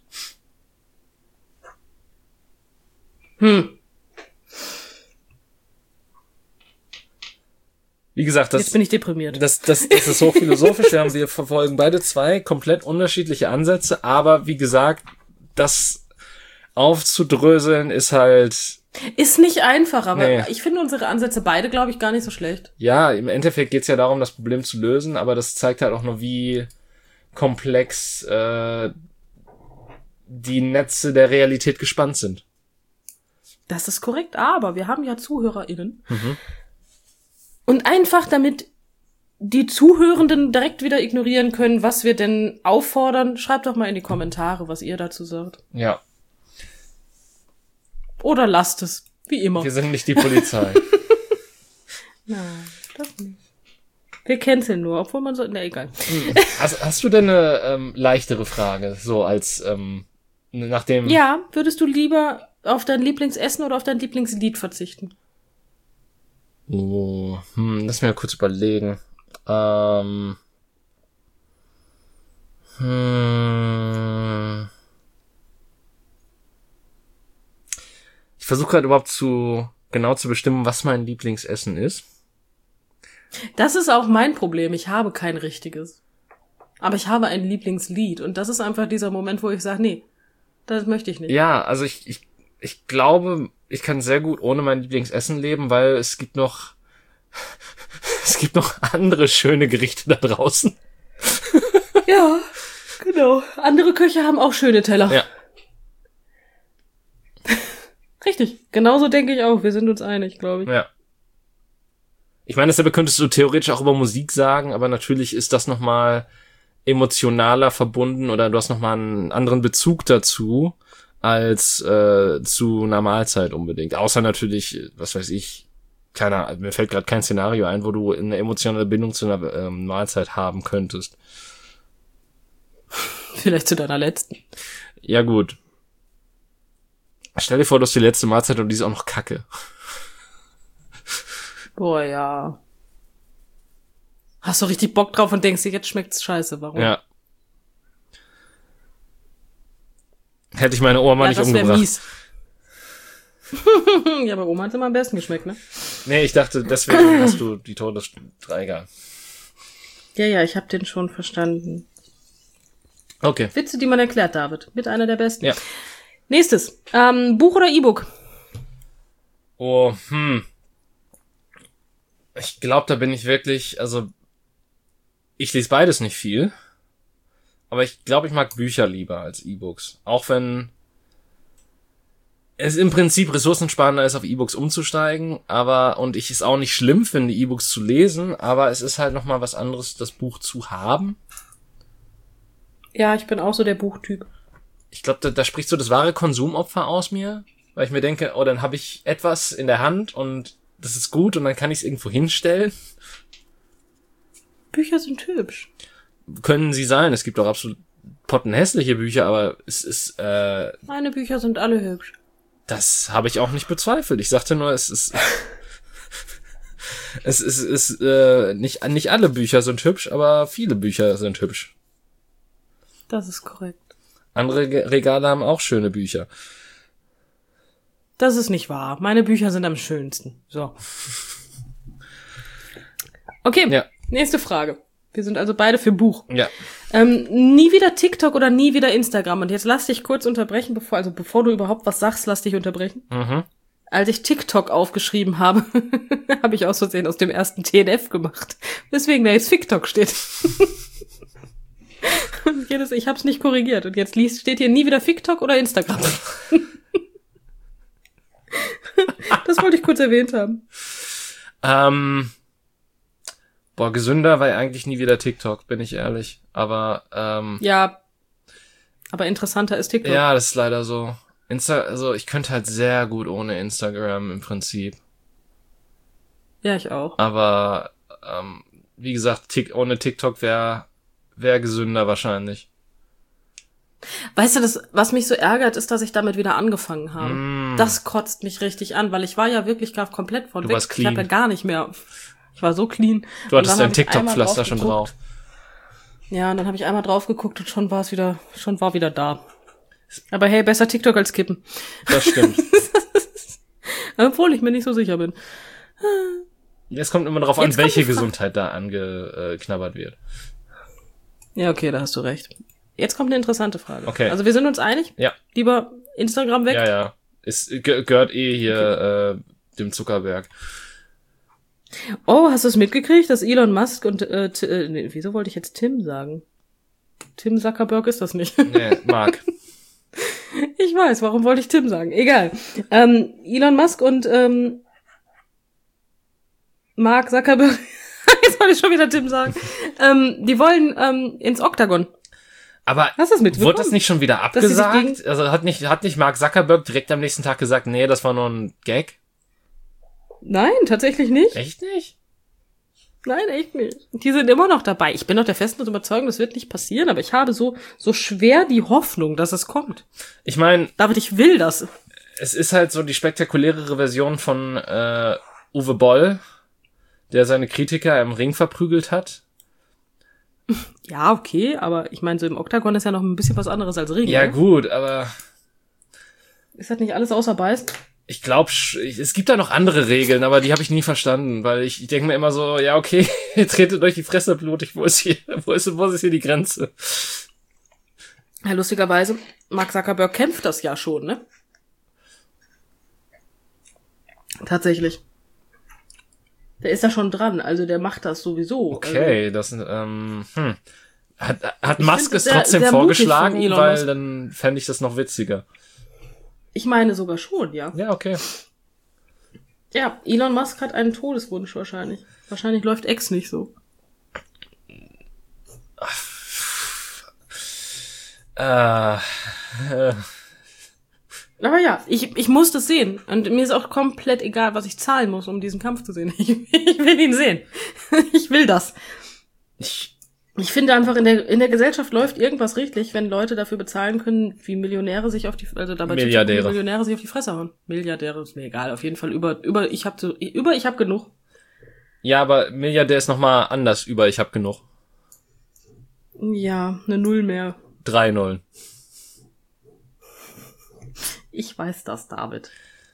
Wie gesagt, Jetzt bin ich deprimiert. Das ist so philosophisch. Wir verfolgen beide zwei komplett unterschiedliche Ansätze, aber wie gesagt, das aufzudröseln ist halt... Ist nicht einfach, aber Nee. ich finde unsere Ansätze beide, glaube ich, gar nicht so schlecht. Ja, im Endeffekt geht's ja darum, das Problem zu lösen, aber das zeigt halt auch nur, wie komplex die Netze der Realität gespannt sind. Das ist korrekt, aber wir haben ja ZuhörerInnen. Und einfach damit die Zuhörenden direkt wieder ignorieren können, was wir denn auffordern, schreibt doch mal in die Kommentare, was ihr dazu sagt. Ja, Oder lasst es, wie immer. wir sind nicht die Polizei. Nein, das nicht. Wir canceln nur, obwohl man so... Na, egal. Hast du denn eine leichtere Frage, so als nachdem... Ja, würdest du lieber auf dein Lieblingsessen oder auf dein Lieblingslied verzichten? Oh, lass mich mal kurz überlegen. Ich versuche gerade überhaupt genau zu bestimmen, was mein Lieblingsessen ist. Das ist auch mein Problem. Ich habe kein richtiges. Aber ich habe ein Lieblingslied. Und das ist einfach dieser Moment, wo ich sage, nee, das möchte ich nicht. Ja, also ich glaube, ich kann sehr gut ohne mein Lieblingsessen leben, weil es gibt noch andere schöne Gerichte da draußen. Ja, genau. Andere Köche haben auch schöne Teller. Ja. Richtig. Genauso denke ich auch. Wir sind uns einig, glaube ich. Ja. Ich meine, dasselbe könntest du theoretisch auch über Musik sagen, aber natürlich ist das nochmal emotionaler verbunden oder du hast nochmal einen anderen Bezug dazu als zu einer Mahlzeit unbedingt. Außer natürlich, was weiß ich, mir fällt gerade kein Szenario ein, wo du eine emotionale Bindung zu einer Mahlzeit haben könntest. Vielleicht zu deiner letzten. Ja gut. Stell dir vor, du hast die letzte Mahlzeit und die ist auch noch kacke. Boah, ja. Hast du richtig Bock drauf und denkst dir, jetzt schmeckt's scheiße. Warum? Ja. Hätte ich meine Oma nicht das umgebracht. Wär mies. Ja, aber Oma hat's immer am besten geschmeckt, ne? Nee, ich dachte, deswegen hast du die Todesstreiger. Ja, ich hab den schon verstanden. Okay. Witze, die man erklärt, David. Mit einer der besten. Ja. Nächstes. Buch oder E-Book? Oh, Ich glaube, da bin ich wirklich, also ich lese beides nicht viel, aber ich glaube, ich mag Bücher lieber als E-Books. Auch wenn es im Prinzip ressourcensparender ist, auf E-Books umzusteigen, und ich es auch nicht schlimm finde, E-Books zu lesen, aber es ist halt nochmal was anderes, das Buch zu haben. Ja, ich bin auch so der Buchtyp. Ich glaube, da spricht so das wahre Konsumopfer aus mir, weil ich mir denke, oh, dann habe ich etwas in der Hand und das ist gut und dann kann ich es irgendwo hinstellen. Bücher sind hübsch. Können sie sein. Es gibt auch absolut pottenhässliche Bücher, aber es ist, Meine Bücher sind alle hübsch. das habe ich auch nicht bezweifelt. Ich sagte nur, es ist, nicht alle Bücher sind hübsch, aber viele Bücher sind hübsch. Das ist korrekt. Andere Regale haben auch schöne Bücher. Das ist nicht wahr. Meine Bücher sind am schönsten. So. Okay, Ja. Nächste Frage. Wir sind also beide für Buch. Ja. Nie wieder TikTok oder nie wieder Instagram. Und jetzt lass dich kurz unterbrechen, bevor du überhaupt was sagst, lass dich unterbrechen. Mhm. Als ich TikTok aufgeschrieben habe, habe ich aus Versehen aus dem ersten TNF gemacht. Weswegen da jetzt TikTok steht. Und ich hab's nicht korrigiert. Und jetzt steht hier nie wieder TikTok oder Instagram. Das wollte ich kurz erwähnt haben. Gesünder war ja eigentlich nie wieder TikTok, bin ich ehrlich. Aber, Ja, aber interessanter ist TikTok. ja, das ist leider so. Also ich könnte halt sehr gut ohne Instagram im Prinzip. Ja, ich auch. Aber, wie gesagt, ohne TikTok wäre gesünder wahrscheinlich. Weißt du, was mich so ärgert, ist, dass ich damit wieder angefangen habe. Das kotzt mich richtig an, weil ich war ja wirklich gar komplett von Du weg. warst clean. Ich habe ja gar nicht mehr. Ich war so clean. Du hattest dein TikTok-Pflaster schon drauf. Ja, und dann habe ich einmal drauf geguckt und schon war wieder da. Aber hey, besser TikTok als Kippen. Das stimmt. Obwohl ich mir nicht so sicher bin. Es kommt immer darauf an, welche Gesundheit da angeknabbert wird. Ja, okay, da hast du recht. Jetzt kommt eine interessante Frage. Okay. Also wir sind uns einig? Ja. Lieber Instagram weg? Ja. Es gehört hier dem Zuckerberg. Oh, hast du es mitgekriegt, dass Elon Musk und wieso wollte ich jetzt Tim sagen? Tim Zuckerberg ist das nicht. Nee, Mark. Ich weiß, warum wollte ich Tim sagen? Egal. Elon Musk und Mark Zuckerberg, jetzt wollte ich schon wieder Tim sagen, die wollen ins Oktagon. Aber hast du das mitbekommen? wurde das nicht schon wieder abgesagt? Also hat nicht Mark Zuckerberg direkt am nächsten Tag gesagt, nee, das war nur ein Gag? Nein, tatsächlich nicht. Echt nicht? Nein, echt nicht. Die sind immer noch dabei. Ich bin noch der festen Überzeugung, das wird nicht passieren, aber ich habe so schwer die Hoffnung, dass es kommt. Ich meine, David, ich will das. Es ist halt so die spektakulärere Version von Uwe Boll, der seine Kritiker im Ring verprügelt hat. Ja, okay, aber ich meine, so im Oktagon ist ja noch ein bisschen was anderes als Ring. Ja, ne? gut, aber ist das nicht alles außer Beißen? ich glaube, es gibt da noch andere Regeln, aber die habe ich nie verstanden, weil ich denke mir immer so, ja, okay, ihr tretet durch die Fresse blutig, wo ist hier die Grenze? Ja, lustigerweise, Mark Zuckerberg kämpft das ja schon, ne? Tatsächlich. Der ist da schon dran, also der macht das sowieso. Okay, also, das hat Musk es trotzdem vorgeschlagen, weil dann fände ich das noch witziger. Ich meine sogar schon, ja. Ja, okay. Ja, Elon Musk hat einen Todeswunsch wahrscheinlich. Wahrscheinlich läuft X nicht so. Aber ja, ich muss das sehen. Und mir ist auch komplett egal, was ich zahlen muss, um diesen Kampf zu sehen. Ich will ihn sehen. Ich will das. Ich finde einfach, in der Gesellschaft läuft irgendwas richtig, wenn Leute dafür bezahlen können, wie Millionäre sich auf die, also dabei Milliardäre. Millionäre sich auf die Fresse hauen. Milliardäre ist mir egal, auf jeden Fall ich hab genug. Ja, aber Milliardär ist nochmal anders über ich hab genug. Ja, eine Null mehr. 3 Nullen. Ich weiß das, David.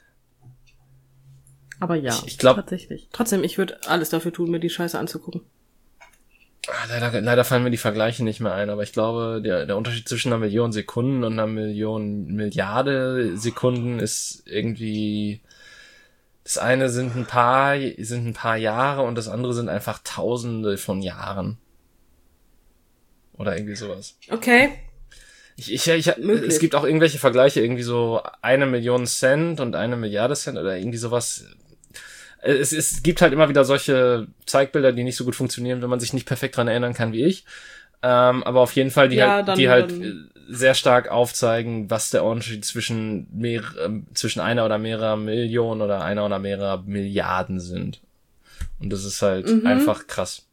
Aber ja, ich glaub, tatsächlich. Trotzdem, ich würde alles dafür tun, mir die Scheiße anzugucken. Leider fallen mir die Vergleiche nicht mehr ein, aber ich glaube, der Unterschied zwischen einer Million Sekunden und einer Milliarde Sekunden ist irgendwie, das eine sind ein paar Jahre und das andere sind einfach Tausende von Jahren. Oder irgendwie sowas. Okay. Es gibt auch irgendwelche Vergleiche, irgendwie so 1 Million Cent und 1 Milliarde Cent oder irgendwie sowas. Es gibt halt immer wieder solche Zeigbilder, die nicht so gut funktionieren, wenn man sich nicht perfekt dran erinnern kann wie ich. Aber auf jeden Fall, die halt sehr stark aufzeigen, was der Unterschied zwischen einer oder mehrerer Millionen oder einer oder mehrerer Milliarden sind. Und das ist halt einfach krass.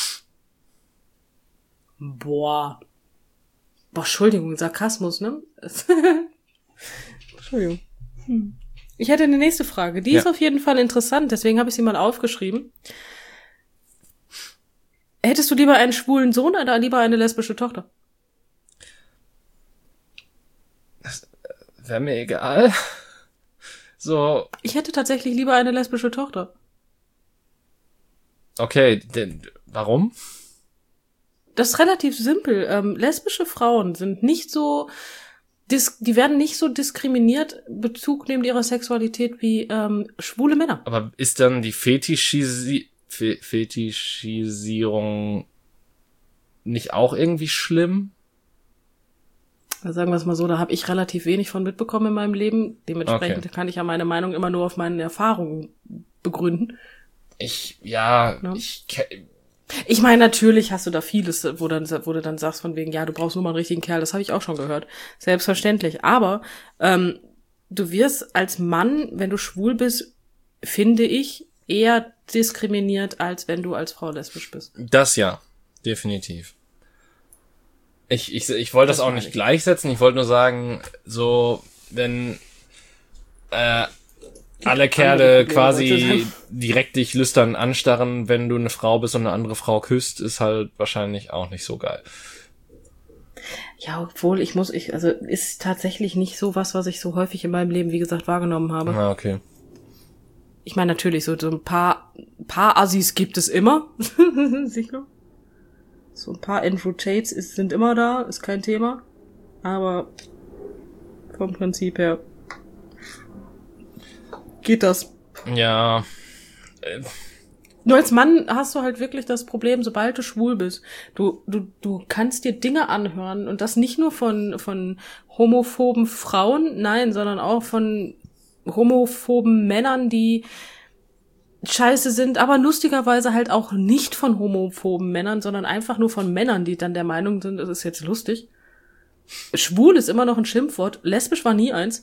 Boah, Entschuldigung, Sarkasmus, ne? Entschuldigung. Ich hätte eine nächste Frage. Die ist auf jeden Fall interessant, deswegen habe ich sie mal aufgeschrieben. Hättest du lieber einen schwulen Sohn oder lieber eine lesbische Tochter? Das wäre mir egal. So. Ich hätte tatsächlich lieber eine lesbische Tochter. Okay, warum? Das ist relativ simpel. Lesbische Frauen sind nicht so, die werden nicht so diskriminiert Bezug neben ihrer Sexualität wie schwule Männer. Aber ist dann die Fetischisierung nicht auch irgendwie schlimm? Also sagen wir es mal so, da habe ich relativ wenig von mitbekommen in meinem Leben. Dementsprechend kann ich ja meine Meinung immer nur auf meinen Erfahrungen begründen. Ich meine, natürlich hast du da vieles, wo du dann sagst von wegen, ja, du brauchst nur mal einen richtigen Kerl, das habe ich auch schon gehört. Selbstverständlich. Aber du wirst als Mann, wenn du schwul bist, finde ich, eher diskriminiert, als wenn du als Frau lesbisch bist. Das ja, definitiv. Ich wollte das auch nicht gleichsetzen. Ich wollte nur sagen, so, wenn alle Kerle quasi direkt dich lüstern anstarren, wenn du eine Frau bist und eine andere Frau küsst, ist halt wahrscheinlich auch nicht so geil. Ja, obwohl also ist tatsächlich nicht so was ich so häufig in meinem Leben, wie gesagt, wahrgenommen habe. Ah, okay. Ich meine, natürlich, so ein paar Assis gibt es immer. Sicher. So ein paar Andrew Tates sind immer da, ist kein Thema. Aber vom Prinzip her geht das. Ja. Nur als Mann hast du halt wirklich das Problem, sobald du schwul bist. Du kannst dir Dinge anhören und das nicht nur von homophoben Frauen, nein, sondern auch von homophoben Männern, die scheiße sind, aber lustigerweise halt auch nicht von homophoben Männern, sondern einfach nur von Männern, die dann der Meinung sind, das ist jetzt lustig. Schwul ist immer noch ein Schimpfwort. Lesbisch war nie eins.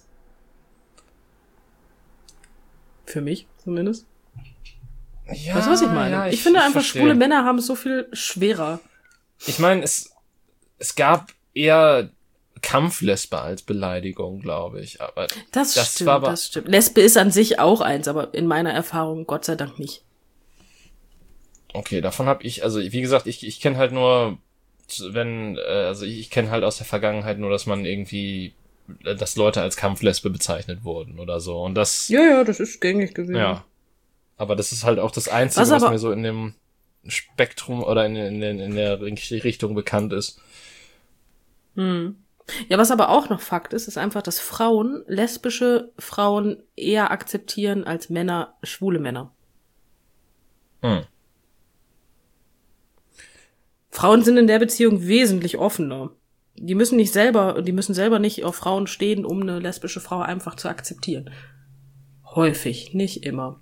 Für mich zumindest. Ja, weißt du, was ich meine? Ja, ich finde einfach, verstehe. schwule Männer haben es so viel schwerer. Ich meine, es gab eher Kampflesbe als Beleidigung, glaube ich. Aber das stimmt. Lesbe ist an sich auch eins, aber in meiner Erfahrung Gott sei Dank nicht. Okay, davon habe ich, also wie gesagt, ich kenne halt nur, ich kenne halt aus der Vergangenheit nur, dass man irgendwie, dass Leute als Kampflesbe bezeichnet wurden oder so. Und das. Ja, das ist gängig gewesen. Ja. Aber das ist halt auch das Einzige, was mir so in dem Spektrum oder in der Richtung bekannt ist. Ja, was aber auch noch Fakt ist einfach, dass lesbische Frauen eher akzeptieren als Männer, schwule Männer. Frauen sind in der Beziehung wesentlich offener. Die müssen selber nicht auf Frauen stehen, um eine lesbische Frau einfach zu akzeptieren. Häufig, nicht immer.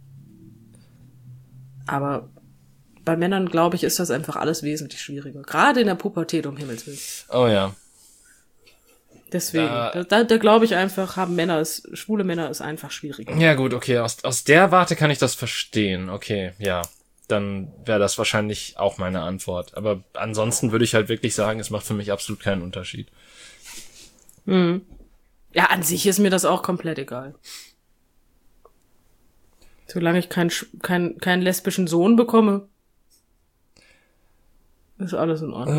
Aber bei Männern, glaube ich, ist das einfach alles wesentlich schwieriger. Gerade in der Pubertät, um Himmels Willen. Oh ja. Deswegen, da glaube ich einfach, schwule Männer ist einfach schwieriger. Ja gut, okay, aus der Warte kann ich das verstehen. Okay, ja. Dann wäre das wahrscheinlich auch meine Antwort. Aber ansonsten würde ich halt wirklich sagen, es macht für mich absolut keinen Unterschied. Ja, an sich ist mir das auch komplett egal. Solange ich keinen lesbischen Sohn bekomme, ist alles in Ordnung.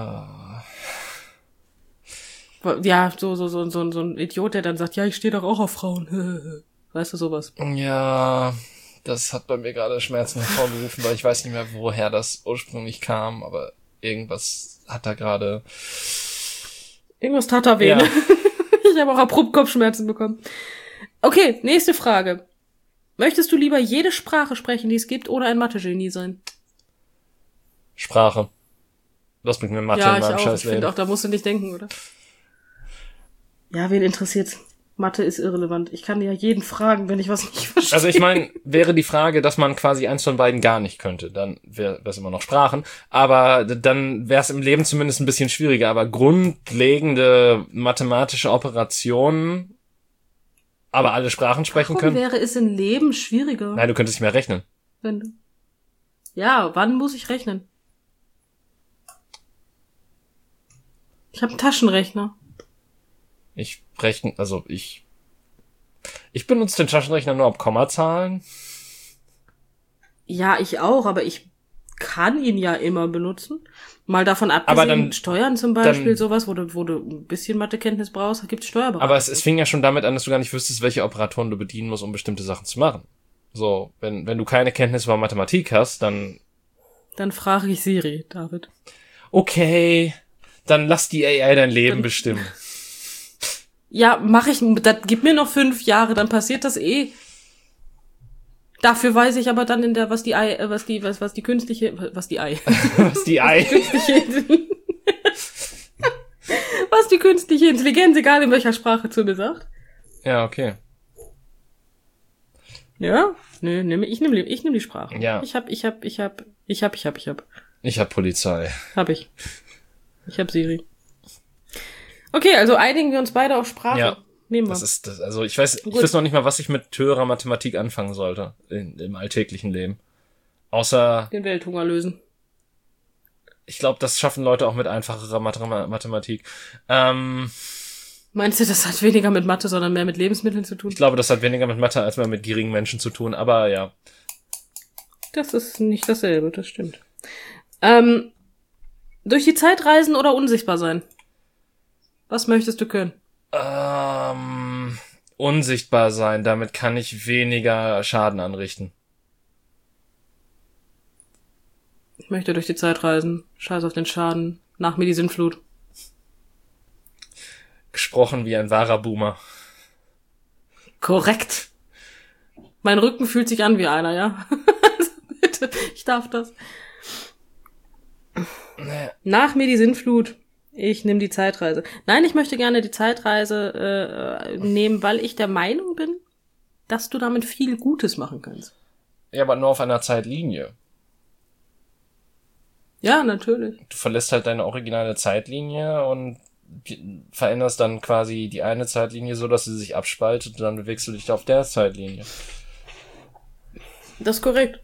Ja, so ein Idiot, der dann sagt, ja, ich stehe doch auch auf Frauen. Weißt du, sowas. Ja, das hat bei mir gerade Schmerzen hervorgerufen, weil ich weiß nicht mehr, woher das ursprünglich kam, aber irgendwas hat da gerade... Irgendwas tat da weh. Ja. Ich habe auch abrupt Kopfschmerzen bekommen. Okay, nächste Frage. Möchtest du lieber jede Sprache sprechen, die es gibt, oder ein Mathe-Genie sein? Sprache. Das bringt mir Mathe in meinem Scheißleben. Ich finde auch, da musst du nicht denken, oder? Ja, wen interessiert's? Mathe ist irrelevant. Ich kann ja jeden fragen, wenn ich was nicht verstehe. Also ich meine, wäre die Frage, dass man quasi eins von beiden gar nicht könnte, dann wäre es immer noch Sprachen. Aber dann wäre es im Leben zumindest ein bisschen schwieriger. Aber grundlegende mathematische Operationen, aber alle Sprachen sprechen können. Warum wäre es im Leben schwieriger? Nein, du könntest nicht mehr rechnen. Ja, wann muss ich rechnen? Ich habe einen Taschenrechner. Ich benutze den Taschenrechner nur ab Kommazahlen. Ja, ich auch, aber ich kann ihn ja immer benutzen. Mal davon abgesehen, Steuern zum Beispiel, sowas, wo du ein bisschen Mathekenntnis brauchst, gibt's Steuerberater. Aber es fing ja schon damit an, dass du gar nicht wüsstest, welche Operatoren du bedienen musst, um bestimmte Sachen zu machen. So, wenn du keine Kenntnis über Mathematik hast, dann frage ich Siri, David. Okay, dann lass die AI dein Leben bestimmen. Ja, gib mir noch 5 Jahre, dann passiert das eh. Dafür weiß ich aber dann was die künstliche Intelligenz, egal in welcher Sprache, zu mir sagt. Ja, okay. Ja? Nö, ich nehm die Sprache. Ja. Ich hab Polizei. Ich hab Siri. Okay, also einigen wir uns beide auf Sprache. Ja. Nehmen wir. Also ich weiß noch nicht mal, was ich mit höherer Mathematik anfangen sollte im alltäglichen Leben. Außer den Welthunger lösen. Ich glaube, das schaffen Leute auch mit einfacherer Mathematik. Meinst du, das hat weniger mit Mathe, sondern mehr mit Lebensmitteln zu tun? Ich glaube, das hat weniger mit Mathe als mit gierigen Menschen zu tun, aber ja. Das ist nicht dasselbe, das stimmt. Durch die Zeit reisen oder unsichtbar sein? Was möchtest du können? Unsichtbar sein, damit kann ich weniger Schaden anrichten. Ich möchte durch die Zeit reisen. Scheiß auf den Schaden. Nach mir die Sintflut. Gesprochen wie ein wahrer Boomer. Korrekt. Mein Rücken fühlt sich an wie einer, ja? Also bitte, ich darf das. Nach mir die Sintflut. Ich nehme die Zeitreise. Nein, ich möchte gerne die Zeitreise nehmen, weil ich der Meinung bin, dass du damit viel Gutes machen kannst. Ja, aber nur auf einer Zeitlinie. Ja, natürlich. Du verlässt halt deine originale Zeitlinie und veränderst dann quasi die eine Zeitlinie so, dass sie sich abspaltet und dann bewegst du dich auf der Zeitlinie. Das ist korrekt.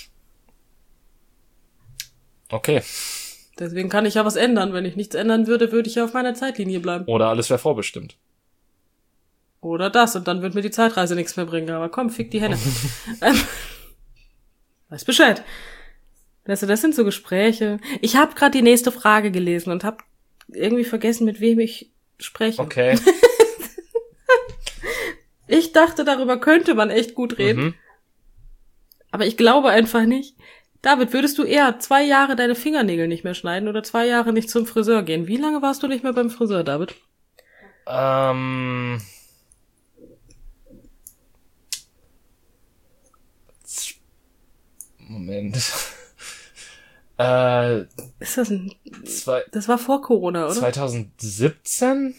Okay. Deswegen kann ich ja was ändern. Wenn ich nichts ändern würde, würde ich ja auf meiner Zeitlinie bleiben. Oder alles wäre vorbestimmt. Oder das. Und dann wird mir die Zeitreise nichts mehr bringen. Aber komm, fick die Henne. Weiß Bescheid. Weißt du, das sind so Gespräche. Ich habe gerade die nächste Frage gelesen und habe irgendwie vergessen, mit wem ich spreche. Okay. Ich dachte, darüber könnte man echt gut reden. Mhm. Aber ich glaube einfach nicht. David, würdest du eher 2 Jahre deine Fingernägel nicht mehr schneiden oder 2 Jahre nicht zum Friseur gehen? Wie lange warst du nicht mehr beim Friseur, David? Moment. Ist das das war vor Corona, oder? 2017?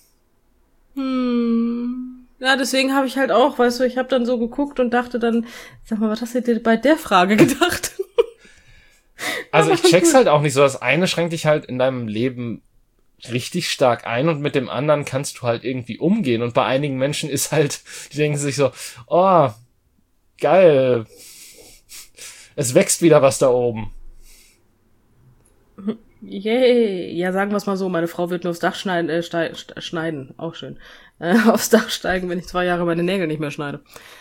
Ja, deswegen habe ich halt auch, weißt du, ich habe dann so geguckt und dachte dann, sag mal, was hast du dir bei der Frage gedacht? Also ich check's halt auch nicht so. Das eine schränkt dich halt in deinem Leben richtig stark ein und mit dem anderen kannst du halt irgendwie umgehen. Und bei einigen Menschen ist halt, die denken sich so, oh, geil, es wächst wieder was da oben. Yay. Ja, sagen wir es mal so, meine Frau wird nur aufs Dach schneiden, auch schön. Aufs Dach steigen, wenn ich 2 Jahre meine Nägel nicht mehr schneide.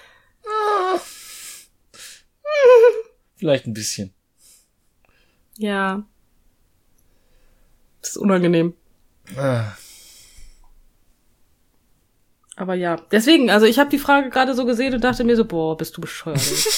Vielleicht ein bisschen. Ja. Das ist unangenehm. Aber ja, deswegen, also ich habe die Frage gerade so gesehen und dachte mir so, boah, bist du bescheuert.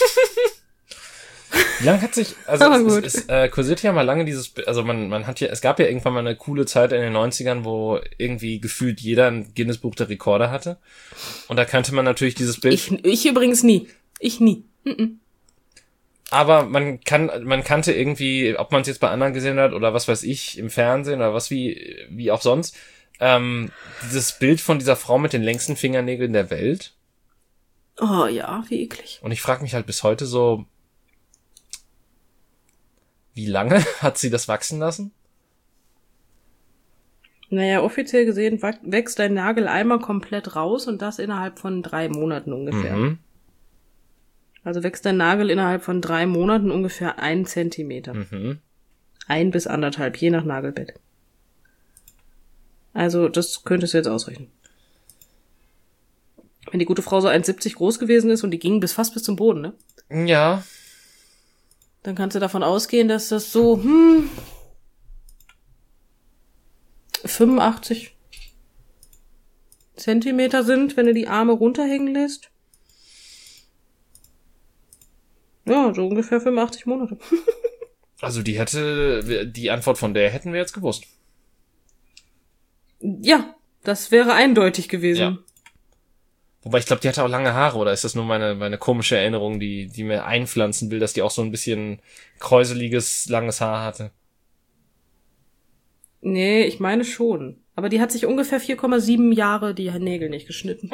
Wie lange hat sich, also es kursiert ja mal lange also man hat ja, es gab ja irgendwann mal eine coole Zeit in den 90ern, wo irgendwie gefühlt jeder ein Guinness-Buch der Rekorde hatte. Und da kannte man natürlich dieses Bild. Ich übrigens nie. Ich nie. Aber man kannte irgendwie, ob man es jetzt bei anderen gesehen hat oder was weiß ich, im Fernsehen oder was wie auch sonst, dieses Bild von dieser Frau mit den längsten Fingernägeln der Welt. Oh ja, wie eklig. Und ich frage mich halt bis heute so, wie lange hat sie das wachsen lassen? Naja, offiziell gesehen wächst dein Nagel einmal komplett raus und das innerhalb von 3 Monaten ungefähr. Mhm. Also wächst dein Nagel innerhalb von 3 Monaten ungefähr 1 Zentimeter. 1 bis 1,5, je nach Nagelbett. Also das könntest du jetzt ausrechnen. Wenn die gute Frau so 1,70 groß gewesen ist und die ging fast bis zum Boden, ne? Ja. Dann kannst du davon ausgehen, dass das so 85 Zentimeter sind, wenn du die Arme runterhängen lässt. Ja, so ungefähr 85 Monate. Also die Antwort von der hätten wir jetzt gewusst. Ja, das wäre eindeutig gewesen. Ja. Wobei ich glaube, die hatte auch lange Haare, oder ist das nur meine komische Erinnerung, die mir einpflanzen will, dass die auch so ein bisschen kräuseliges, langes Haar hatte? Nee, ich meine schon. Aber die hat sich ungefähr 4,7 Jahre die Nägel nicht geschnitten.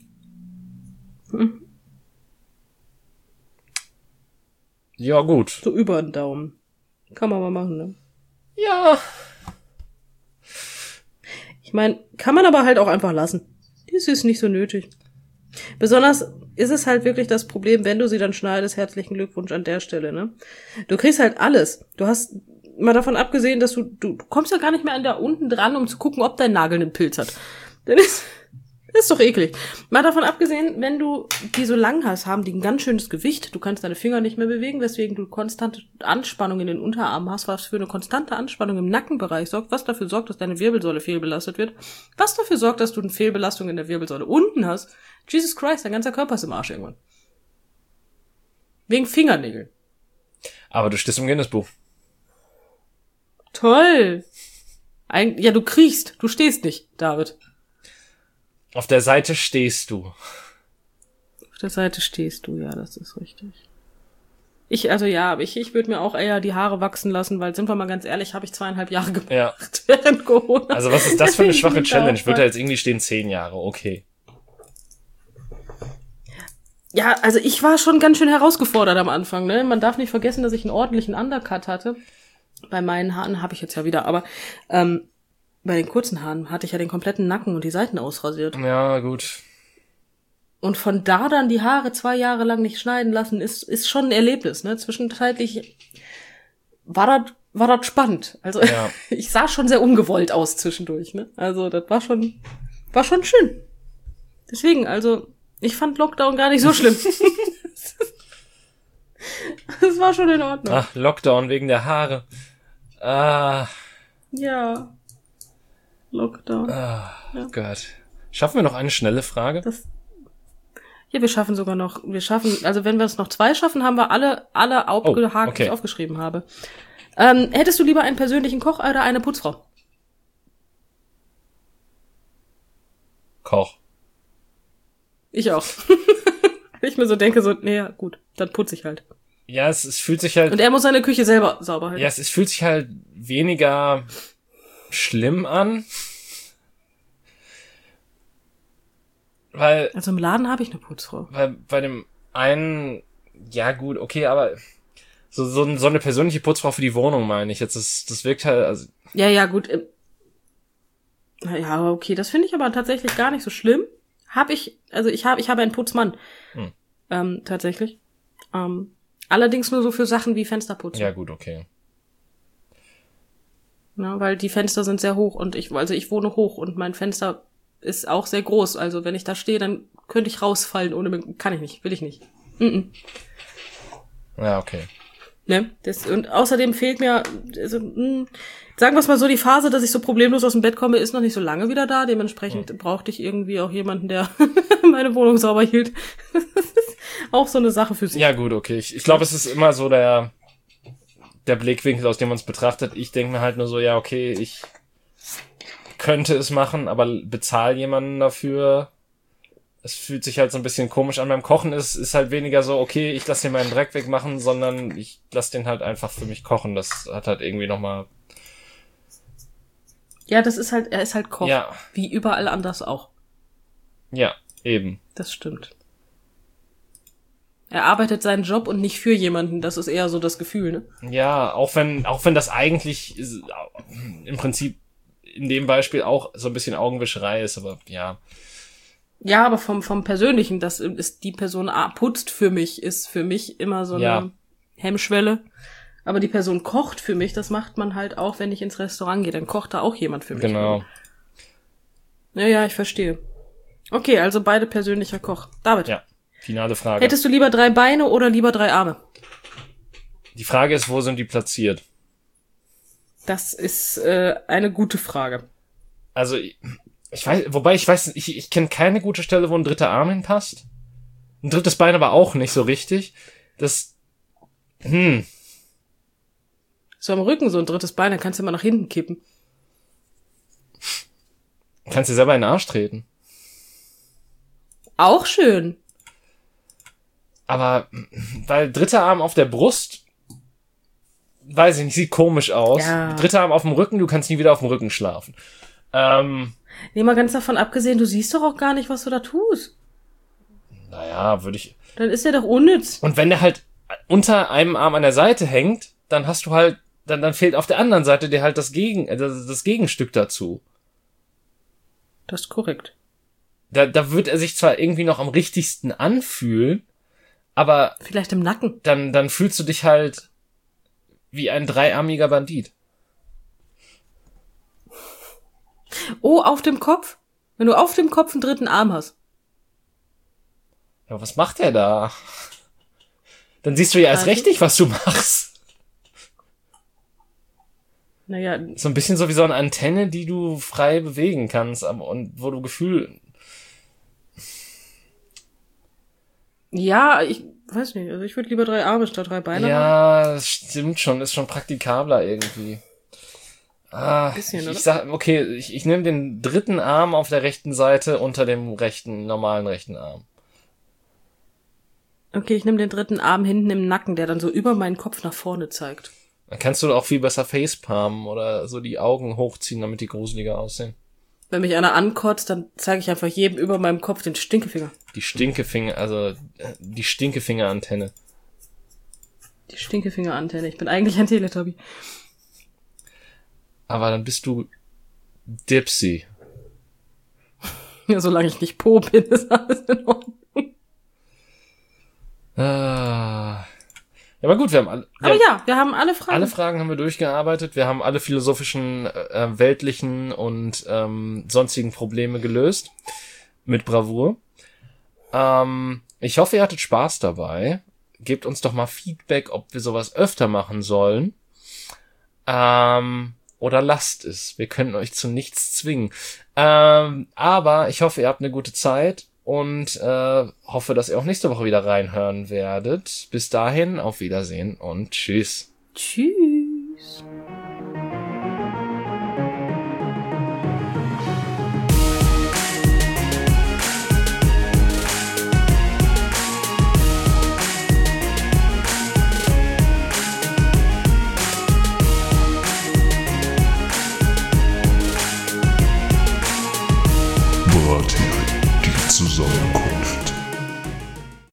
Ja, gut. So über den Daumen. Kann man mal machen, ne? Ja. Ich meine, kann man aber halt auch einfach lassen. Das ist nicht so nötig. Besonders ist es halt wirklich das Problem, wenn du sie dann schneidest, herzlichen Glückwunsch an der Stelle, ne? Du kriegst halt alles. Du hast mal davon abgesehen, dass du kommst ja gar nicht mehr an da unten dran, um zu gucken, ob dein Nagel einen Pilz hat. Dann ist doch eklig. Mal davon abgesehen, wenn du die so lang hast, haben die ein ganz schönes Gewicht. Du kannst deine Finger nicht mehr bewegen, weswegen du konstante Anspannung in den Unterarmen hast, was für eine konstante Anspannung im Nackenbereich sorgt, was dafür sorgt, dass deine Wirbelsäule fehlbelastet wird, was dafür sorgt, dass du eine Fehlbelastung in der Wirbelsäule unten hast. Jesus Christ, dein ganzer Körper ist im Arsch irgendwann. Wegen Fingernägeln. Aber du stehst im Guinness-Buch. Toll. Ja, du kriechst. Du stehst nicht, David. Auf der Seite stehst du. Auf der Seite stehst du, ja, das ist richtig. Ich würde mir auch eher die Haare wachsen lassen, weil, sind wir mal ganz ehrlich, habe ich 2,5 Jahre gemacht während Corona. Also was ist das für eine schwache Challenge? Würde da jetzt irgendwie stehen 10 Jahre, okay. Ja, also ich war schon ganz schön herausgefordert am Anfang, ne? Man darf nicht vergessen, dass ich einen ordentlichen Undercut hatte. Bei meinen Haaren habe ich jetzt ja wieder, aber bei den kurzen Haaren hatte ich ja den kompletten Nacken und die Seiten ausrasiert. Ja, gut. Und von da dann die Haare 2 Jahre lang nicht schneiden lassen, ist schon ein Erlebnis, ne? Zwischenzeitlich war das spannend. Also ja. Ich sah schon sehr ungewollt aus zwischendurch, ne? Also das war schon schön. Deswegen, also ich fand Lockdown gar nicht so schlimm. Das war schon in Ordnung. Ach, Lockdown wegen der Haare. Ja. Lockdown. Ja. Gott. Schaffen wir noch eine schnelle Frage? Ja, wir schaffen, also wenn wir es noch 2 schaffen, haben wir alle abgehakt, okay. die ich aufgeschrieben habe. Hättest du lieber einen persönlichen Koch oder eine Putzfrau? Koch. Ich auch. Ich mir so denke, nee, gut, dann putze ich halt. Ja, es fühlt sich halt... Und er muss seine Küche selber sauber halten. Ja, es fühlt sich halt weniger schlimm an. Weil... Also im Laden habe ich eine Putzfrau. Weil bei dem einen... Ja, gut, okay, aber... So eine persönliche Putzfrau für die Wohnung, meine ich. Jetzt das wirkt halt... Also ja, gut. Ja, okay, das finde ich aber tatsächlich gar nicht so schlimm. Ich habe einen Putzmann. Tatsächlich. Allerdings nur so für Sachen wie Fensterputzen. Ja, gut, okay. Na, weil die Fenster sind sehr hoch und ich wohne hoch und mein Fenster ist auch sehr groß. Also wenn ich da stehe, dann könnte ich rausfallen kann ich nicht, will ich nicht. Ja, okay. Ne? Und außerdem fehlt mir, also, sagen wir es mal so, die Phase, dass ich so problemlos aus dem Bett komme, ist noch nicht so lange wieder da. Dementsprechend brauchte ich irgendwie auch jemanden, der meine Wohnung sauber hielt. Das ist auch so eine Sache für sich. Ja, gut, okay. Ich glaube, es ist immer so der Blickwinkel, aus dem man es betrachtet. Ich denke mir halt nur so, ja, okay, ich könnte es machen, aber bezahle jemanden dafür. Es fühlt sich halt so ein bisschen komisch an. Beim Kochen ist halt weniger so, okay, ich lasse den meinen Dreck wegmachen, sondern ich lasse den halt einfach für mich kochen. Das hat halt irgendwie nochmal... Ja, er ist halt Koch. Ja. Wie überall anders auch. Ja, eben. Das stimmt. Er arbeitet seinen Job und nicht für jemanden. Das ist eher so das Gefühl, ne? Ja, auch wenn das eigentlich im Prinzip in dem Beispiel auch so ein bisschen Augenwischerei ist, aber ja. Ja, aber vom Persönlichen, das ist die Person putzt für mich, ist für mich immer so eine Hemmschwelle. Aber die Person kocht für mich, das macht man halt auch, wenn ich ins Restaurant gehe, dann kocht da auch jemand für mich. Genau. Ja, ich verstehe. Okay, also beide persönlicher Koch. David. Ja, finale Frage. Hättest du lieber 3 Beine oder lieber 3 Arme? Die Frage ist, wo sind die platziert? Das ist eine gute Frage. Also, ich kenne keine gute Stelle, wo ein dritter Arm hinpasst. Ein drittes Bein aber auch nicht so richtig. So am Rücken so ein drittes Bein, dann kannst du immer nach hinten kippen. Kannst dir selber in den Arsch treten. Auch schön. Aber, weil dritter Arm auf der Brust, weiß ich nicht, sieht komisch aus. Ja. Dritter Arm auf dem Rücken, du kannst nie wieder auf dem Rücken schlafen. Nee, mal ganz davon abgesehen, du siehst doch auch gar nicht, was du da tust. Naja, würde ich... Dann ist der doch unnütz. Und wenn der halt unter einem Arm an der Seite hängt, dann hast du halt, dann fehlt auf der anderen Seite dir halt das Gegenstück dazu. Das ist korrekt. Da wird er sich zwar irgendwie noch am richtigsten anfühlen, aber... Vielleicht im Nacken. Dann fühlst du dich halt wie ein dreiarmiger Bandit. Oh, auf dem Kopf? Wenn du auf dem Kopf einen dritten Arm hast. Ja, was macht der da? Dann siehst du ja erst recht nicht, was du machst. Naja. So ein bisschen so wie so eine Antenne, die du frei bewegen kannst, und wo du Gefühl... Ja, ich weiß nicht. Also ich würde lieber 3 Arme statt 3 Beine haben. Ja, das stimmt schon. Ist schon praktikabler irgendwie. Bisschen, ich sag, okay, ich nehme den dritten Arm auf der rechten Seite unter dem normalen rechten Arm. Okay, ich nehme den dritten Arm hinten im Nacken, der dann so über meinen Kopf nach vorne zeigt. Dann kannst du auch viel besser facepalmen oder so die Augen hochziehen, damit die gruseliger aussehen. Wenn mich einer ankotzt, dann zeige ich einfach jedem über meinem Kopf den Stinkefinger. Die Stinkefinger-Antenne. Die Stinkefinger-Antenne. Ich bin eigentlich ein Teletubby. Aber dann bist du Dipsy. Ja, solange ich nicht Po bin, ist alles in Ordnung. Ja, aber gut, wir haben alle Fragen. Alle Fragen haben wir durchgearbeitet. Wir haben alle philosophischen, weltlichen und sonstigen Probleme gelöst. Mit Bravour. Ich hoffe, ihr hattet Spaß dabei. Gebt uns doch mal Feedback, ob wir sowas öfter machen sollen. Oder lasst es. Wir können euch zu nichts zwingen. Aber ich hoffe, ihr habt eine gute Zeit und hoffe, dass ihr auch nächste Woche wieder reinhören werdet. Bis dahin, auf Wiedersehen und tschüss. Tschüss. Die Zusammenkunft.